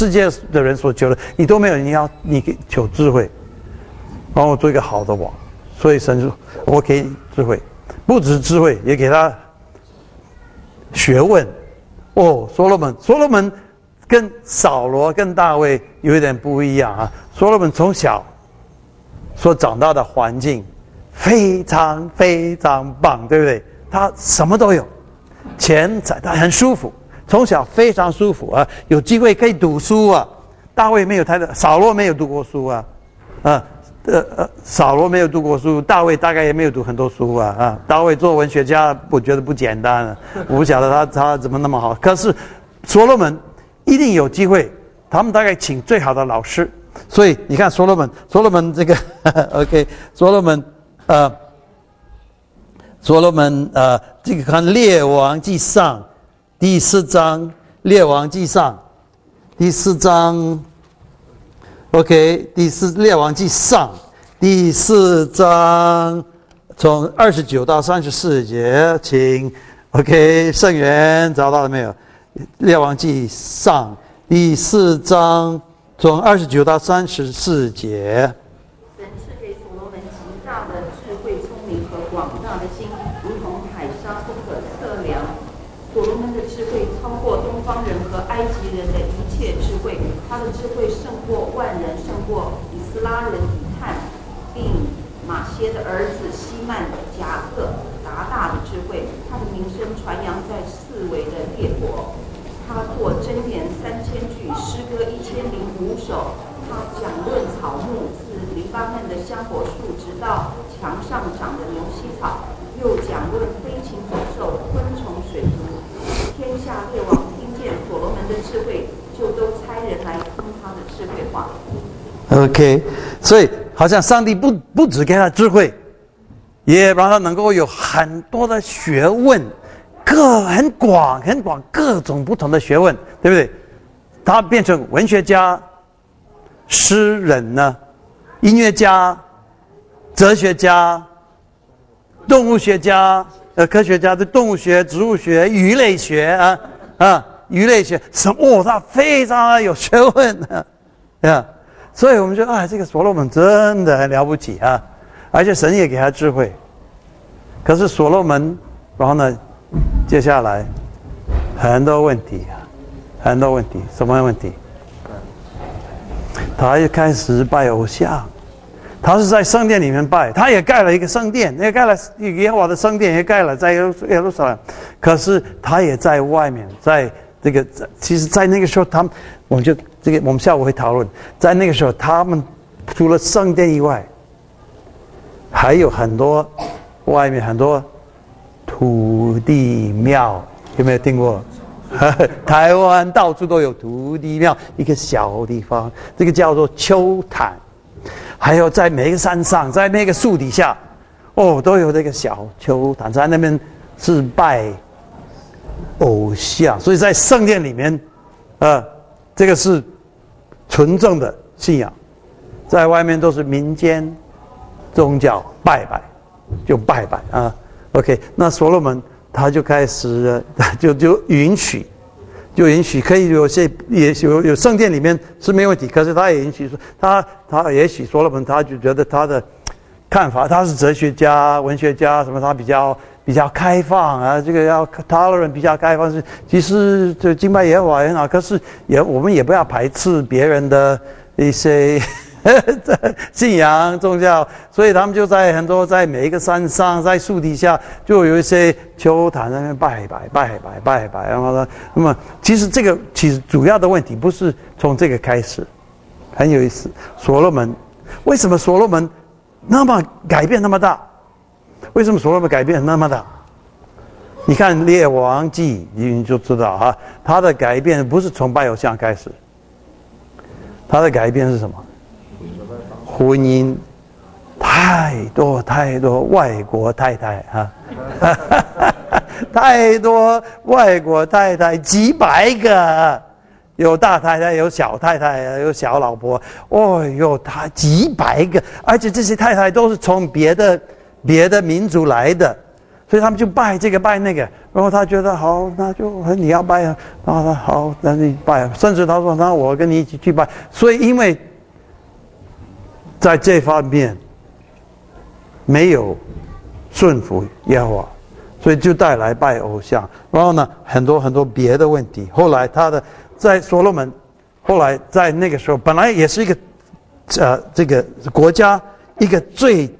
的人所求的，你都没有。你求智慧，然后做一个好的王， 所以神说：“我给你智慧，不止智慧，也给他学问。”哦，所罗门跟扫罗、跟大卫有一点不一样啊。所罗门从小所长大的环境非常非常棒，对不对？他什么都有，钱财他很舒服，从小非常舒服啊，有机会可以读书啊。大卫没有扫罗没有读过书啊，扫罗没有读过书，大卫大概也没有读很多书啊。大卫做文学家，我觉得不简单啊，我不晓得他怎么那么好。可是所罗门一定有机会，他们大概请最好的老师。所以你看所罗门这个OK， 所罗门这个看列王纪上第4章，列王纪上第4章 OK， 列王纪上第4章从29到34节，请 OK， 圣元找到了没有？列王纪上第4章从29到34节。 神赐给所罗门极大的智慧、聪明和广大的心，如同海沙不可测量。所罗门的智慧超过东方人和埃及人的一切智慧，他的智慧胜过万人，胜过以斯拉人以探，并马歇的儿子西曼、贾克、达大的智慧。他的名声传扬在四围的列国。他作箴言3000句，诗歌1005首。他讲论草木，自黎巴嫩的香柏树，直到墙上长的牛膝草，又讲论飞禽走兽、昆虫、水族。天下列王听见所罗门的智慧，就都差人来听他的智慧话。 OK， 所以好像上帝不只给他智慧，也让他能够有很多的学问，很广各种不同的学问，对不对？他变成文学家、诗人呢，音乐家、哲学家、动物学家、科学家的动物学、植物学、鱼类学鱼类学什么他非常有学问所以我们说这个所罗门真的很了不起啊，而且神也给他智慧。可是所罗门，然后呢，接下来很多问题，什么问题？他又开始拜偶像，他是在圣殿里面拜，他也盖了一个圣殿，也盖了耶和华的圣殿，也盖了在耶路撒冷。可是他也在外面，在这个其实，在那个时候，我们下午会讨论，在那个时候，他们除了圣殿以外，还有很多外面很多土地庙，有没有听过？台湾到处都有土地庙，一个小地方，这个叫做丘坛。还有在每个山上，在那个树底下，都有那个小丘坛，在那边是拜偶像。所以在圣殿里面，这个是纯正的信仰，在外面都是民间宗教拜拜OK， 那所罗门他就开始就允许可以有些也有圣殿里面是没问题，可是他也允许说他也许所罗门他就觉得他的看法，他是哲学家、文学家什么，他比较开放这个要 tolerant 比较开放，是其实就敬拜耶和华也很好，可是我们也不要排斥别人的一些信仰宗教，所以他们就在每一个山上，在树底下就有一些丘坛在那边拜，然后呢，那么其实主要的问题不是从这个开始，很有意思。为什么所罗门那么改变那么大？为什么所罗门改变那么大？你看列王记你就知道他的改变不是从拜偶像开始，他的改变是什么？婚姻太多外国太太太多外国太太，几百个，有大太太，有小太太，有小老婆，他几百个，而且这些太太都是从别的民族来的，所以他们就拜这个拜那个，然后他觉得好，那就你要拜然后他好，那你拜，甚至他说那我跟你一起去拜，所以因为在这方面没有顺服耶和华，所以就带来拜偶像，然后呢很多很多别的问题。后来在所罗门，后来在那个时候本来也是一个这个国家一个最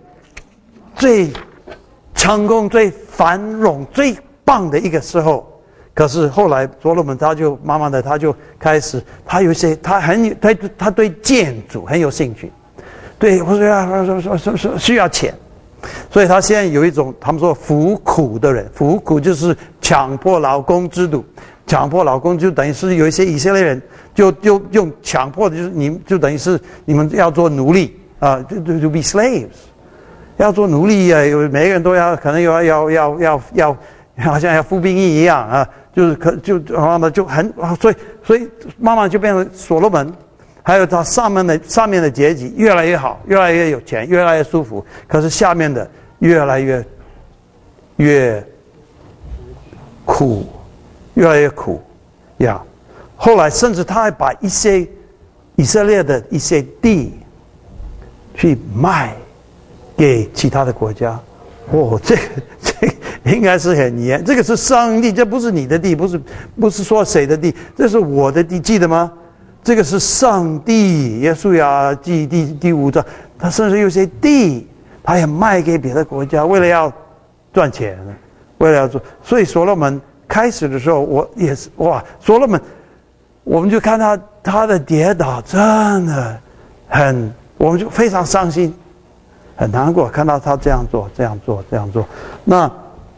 成功、最繁荣、最棒的一个时候。可是后来所罗门他就慢慢的他就开始，他有一些他对建筑很有兴趣，对，我说需要钱，所以他现在有一种他们说服苦的人，服苦就是强迫劳工制度，强迫劳工就等于是有一些以色列人就用强迫的，就是就等于是你们要做奴隶啊，就 be slaves， 要做奴隶啊，有每个人都要可能要好像要服兵役一样啊。然后呢就很，所以慢慢就变成所罗门，还有他上面的阶级越来越好，越来越有钱，越来越舒服。可是下面的越来越苦，越来越苦呀。后来甚至他还把一些以色列的一些地去卖给其他的国家。这个应该是很严，这个是上帝，这不是你的地，不是说谁的地，这是我的地，记得吗？这个是上帝，耶稣呀，第5章，他甚至有些地，他也卖给别的国家，为了要赚钱，为了要做。所以所罗门开始的时候，我也是所罗门，我们就看他的跌倒，真的我们就非常伤心。很难过，看到他这样做。那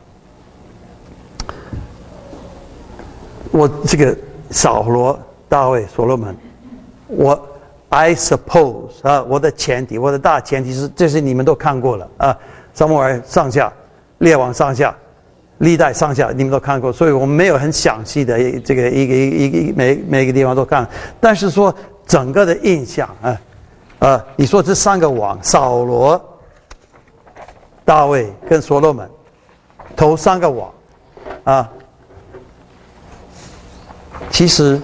我这个扫罗、大卫、所罗门，I suppose 我的前提，我的大前提是，这些你们都看过了啊，撒母耳上下、列王上下、历代上下，你们都看过，所以我们没有很详细的这个每个地方都看，但是说整个的印象你说这3个王，扫罗、大卫跟所罗门，头3个王其实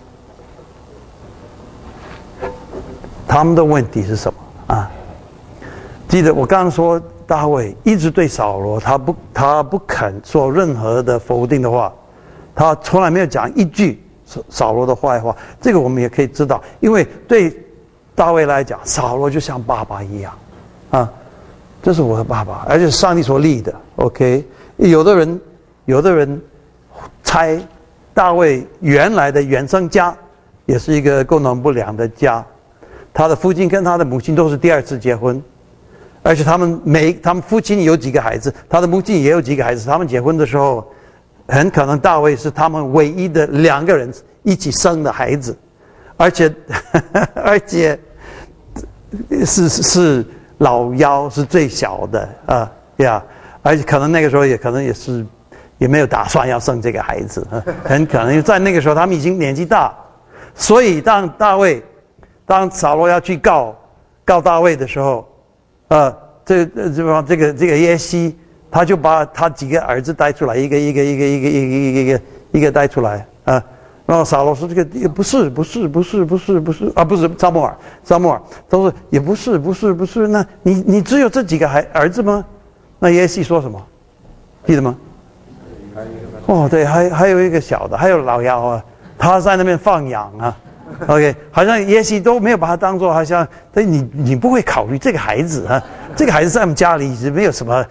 他们的问题是什么记得我刚刚说大卫一直对扫罗，他不肯说任何的否定的话，他从来没有讲一句扫罗的坏话。这个我们也可以知道，因为对大卫来讲，扫罗就像爸爸一样这是我的爸爸，而且是上帝所立的。OK， 有的人猜大卫原来的原生家也是一个功能不良的家，他的父亲跟他的母亲都是第2次结婚，而且他们父亲有几个孩子，他的母亲也有几个孩子，他们结婚的时候，很可能大卫是他们唯一的2个人一起生的孩子，而且是老幺是最小的而且可能那个时候也没有打算要生这个孩子很可能在那个时候他们已经年纪大，所以当扫罗要去告大卫的时候这个耶西他就把他几个儿子带出来，一个带出来然后扫罗说：“这个也不是不是撒母耳，他说也不是，那你只有这几个儿子吗？”那耶西说什么？记得吗？对，还有一个小的，还有老幺他在那边放羊OK， 好像耶西都没有把他当作好像你不会考虑这个孩子这个孩子在我们家里没有什么，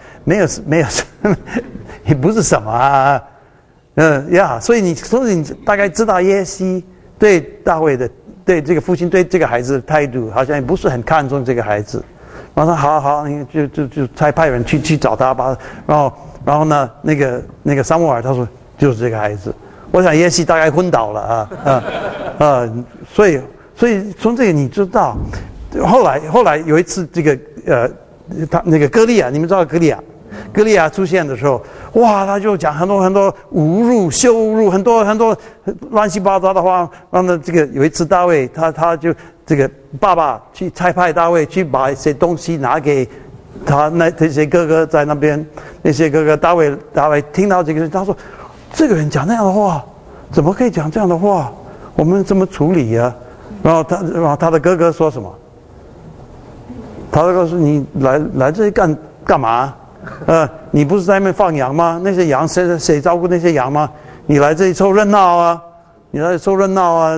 也不是什么所以你大概知道耶西对大卫的对这个父亲对这个孩子的态度，好像也不是很看重这个孩子。然后说好，你就差派人去找他吧。然后呢，那个撒母耳他说就是这个孩子。我想耶西大概昏倒了所以从这个你知道，后来有一次这个他那个歌利亚，你们知道歌利亚出现的时候，他就讲很多侮辱、羞辱，很多乱七八糟的话。然后呢，这个有一次大卫他就这个爸爸去差派大卫去把一些东西拿给他这些哥哥在那边，那些哥哥大卫听到这个，他说这个人讲那样的话，怎么可以讲这样的话？我们怎么处理呀？然后他的哥哥说什么？他的哥哥说：“你来这里干干嘛？你不是在那边放羊吗？那些羊谁照顾那些羊吗？你来这里凑热闹啊！你来凑热闹啊！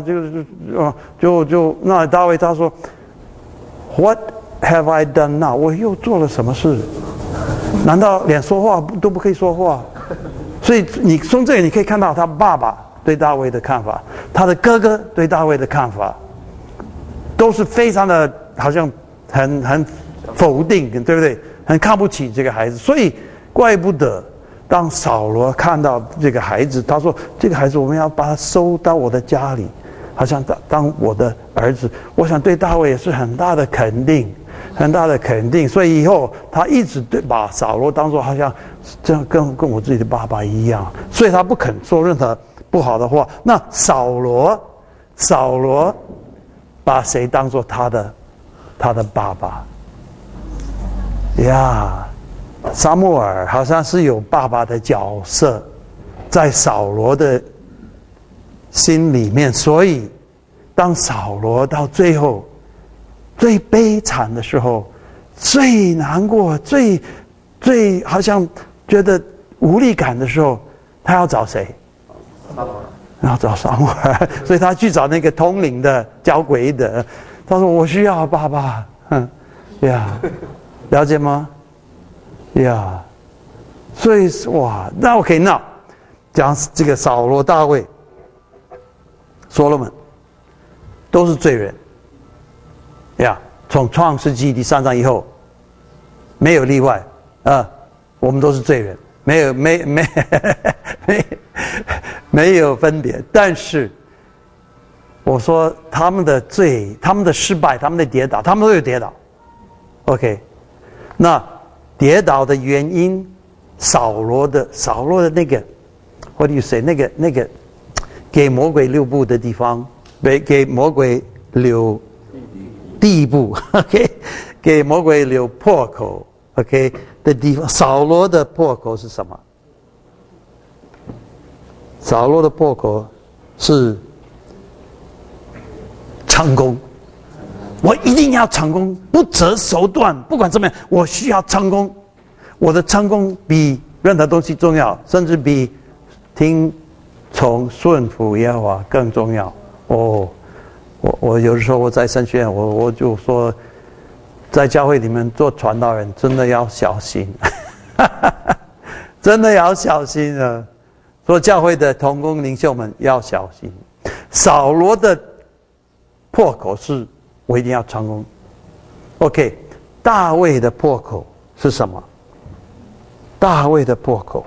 那大卫他说 ，What have I done now？ 我又做了什么事？难道连说话都不可以说话？所以你从这里你可以看到他爸爸对大卫的看法，他的哥哥对大卫的看法，都是非常的好像很否定，对不对？很看不起这个孩子，所以怪不得当扫罗看到这个孩子，他说：“这个孩子我们要把他收到我的家里，好像当我的儿子。”我想对大卫也是很大的肯定，很大的肯定。所以以后他一直把扫罗当作好像这样跟我自己的爸爸一样，所以他不肯说任何不好的话。那扫罗把谁当作他的爸爸？呀，撒母耳好像是有爸爸的角色在扫罗的心里面，所以当扫罗到最后最悲惨的时候，最难过、最好像觉得无力感的时候，他要找谁？要找撒母耳，所以他去找那个通灵的、教鬼的。他说：“我需要爸爸。”了解吗？所以哇，那 OK， 那讲这个扫罗、大卫、所罗门都是罪人。从创世纪第3章以后，没有例外我们都是罪人，没有分别。但是我说他们的罪、他们的失败、他们的跌倒，他们都有跌倒。OK， 那跌倒的原因，扫罗的那个 ，what do you say？ 那个给魔鬼留步的地方，给魔鬼留地步 ，OK， 给魔鬼留破口 ，OK 的地方。扫罗的破口是什么？扫罗的破口是成功。我一定要成功，不择手段，不管怎么样，我需要成功。我的成功比任何东西重要，甚至比听从顺服耶和华更重要。我有的时候我在神学院，我就说，在教会里面做传道人真的要小心，真的要小心啊！做教会的同工领袖们要小心。扫罗的破口是，我一定要成功。OK， 大卫的破口是什么？大卫的破口，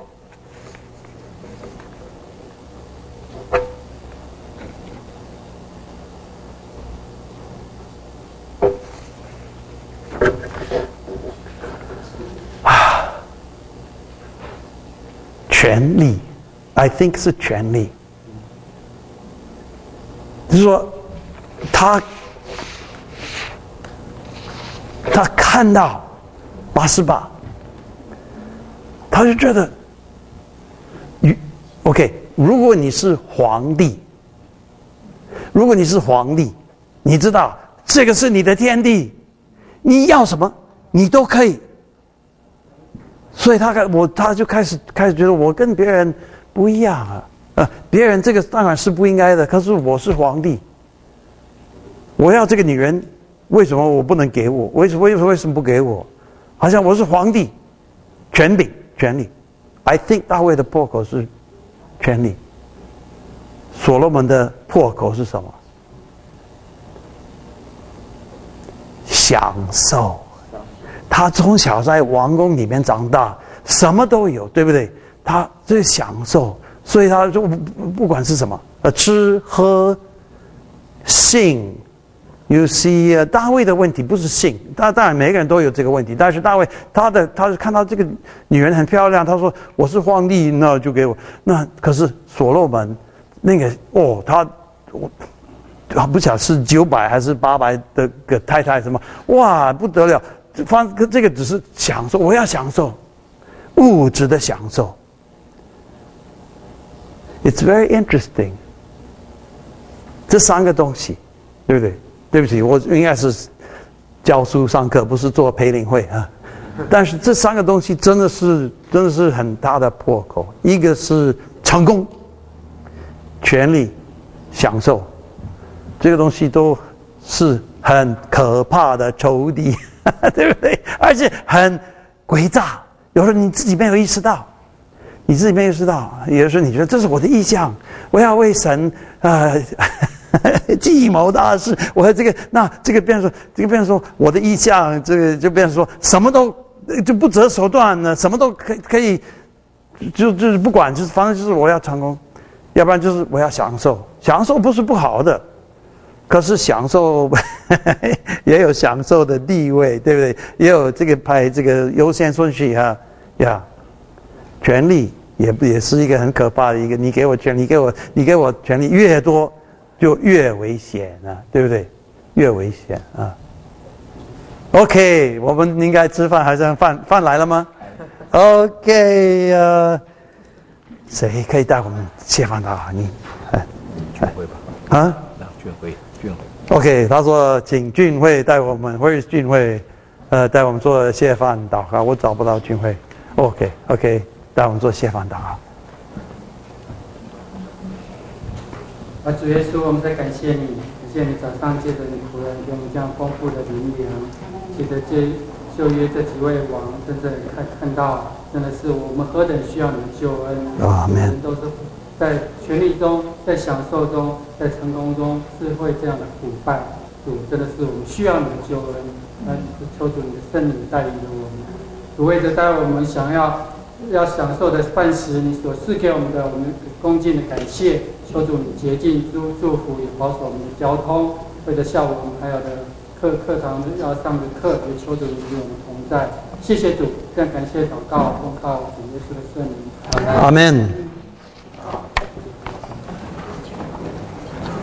权力 ，I think 是权力，就是说他看到拔示巴，他就觉得，OK， 如果你是皇帝，你知道这个是你的天地，你要什么你都可以。所以他就开始觉得我跟别人不一样别人这个当然是不应该的，可是我是皇帝，我要这个女人，为什么我不能给我？为什么不给我？好像我是皇帝，权力。I think 大卫的破口是权力，所罗门的破口是什么？享受。他从小在王宫里面长大，什么都有，对不对？他这享受，所以他就不管是什么，吃喝性。You see， 大卫的问题不是性，当然每个人都有这个问题，但是大卫他是看到这个女人很漂亮，他说我是皇帝，那就给我。那可是所罗门那个他不晓得是900还是800的个太太什么，哇不得了，这个只是享受，我要享受物质的享受。It's very interesting， 这3个东西，对不对？对不起，我应该是教书上课，不是做培灵会但是这三个东西真的是很大的破口。一个是成功、权力、享受，这个东西都是很可怕的仇敌，对不对？而且很诡诈，有时候你自己没有意识到。有时候你觉得这是我的意向，我要为神计谋大事，我这个变成说我的意向，这个就变成说什么都就不择手段呢，什么都可以，就是不管，就是反正就是我要成功，要不然就是我要享受，享受不是不好的，可是享受也有享受的地位，对不对？也有这个排这个优先顺序呀。权力也是一个很可怕的一个，你给我权力，你给我权力越多，就越危险啊，对不对？越危险啊。OK， 我们应该吃饭还是饭来了吗 ？OK， 谁可以带我们谢饭祷告？你， 俊辉吧。 啊？ 俊辉。 OK， 他说请俊辉带我们，或者俊辉，带我们做谢饭祷告。我找不到俊辉。OK， 带我们做谢饭祷告。 主耶稣，我们再感谢你，感谢你早上借着你仆人给我们这样丰富的灵粮，借着旧约这几位王，真正看到，真的是我们何等需要你的救恩。我们都是在权力中，在享受中，在成功中是会这样的腐败。主，真的是我们需要你的救恩。求主你的圣灵带领着我们。主为着待我们想要享受的饭食，你所赐给我们的，我们恭敬的感谢。求主你洁净祝福，也保守我们的交通。为着下午我们还有的课堂要上的课，也求主你与我们同在。谢谢主，这样感谢祷告，奉靠主耶稣的圣名。 阿门。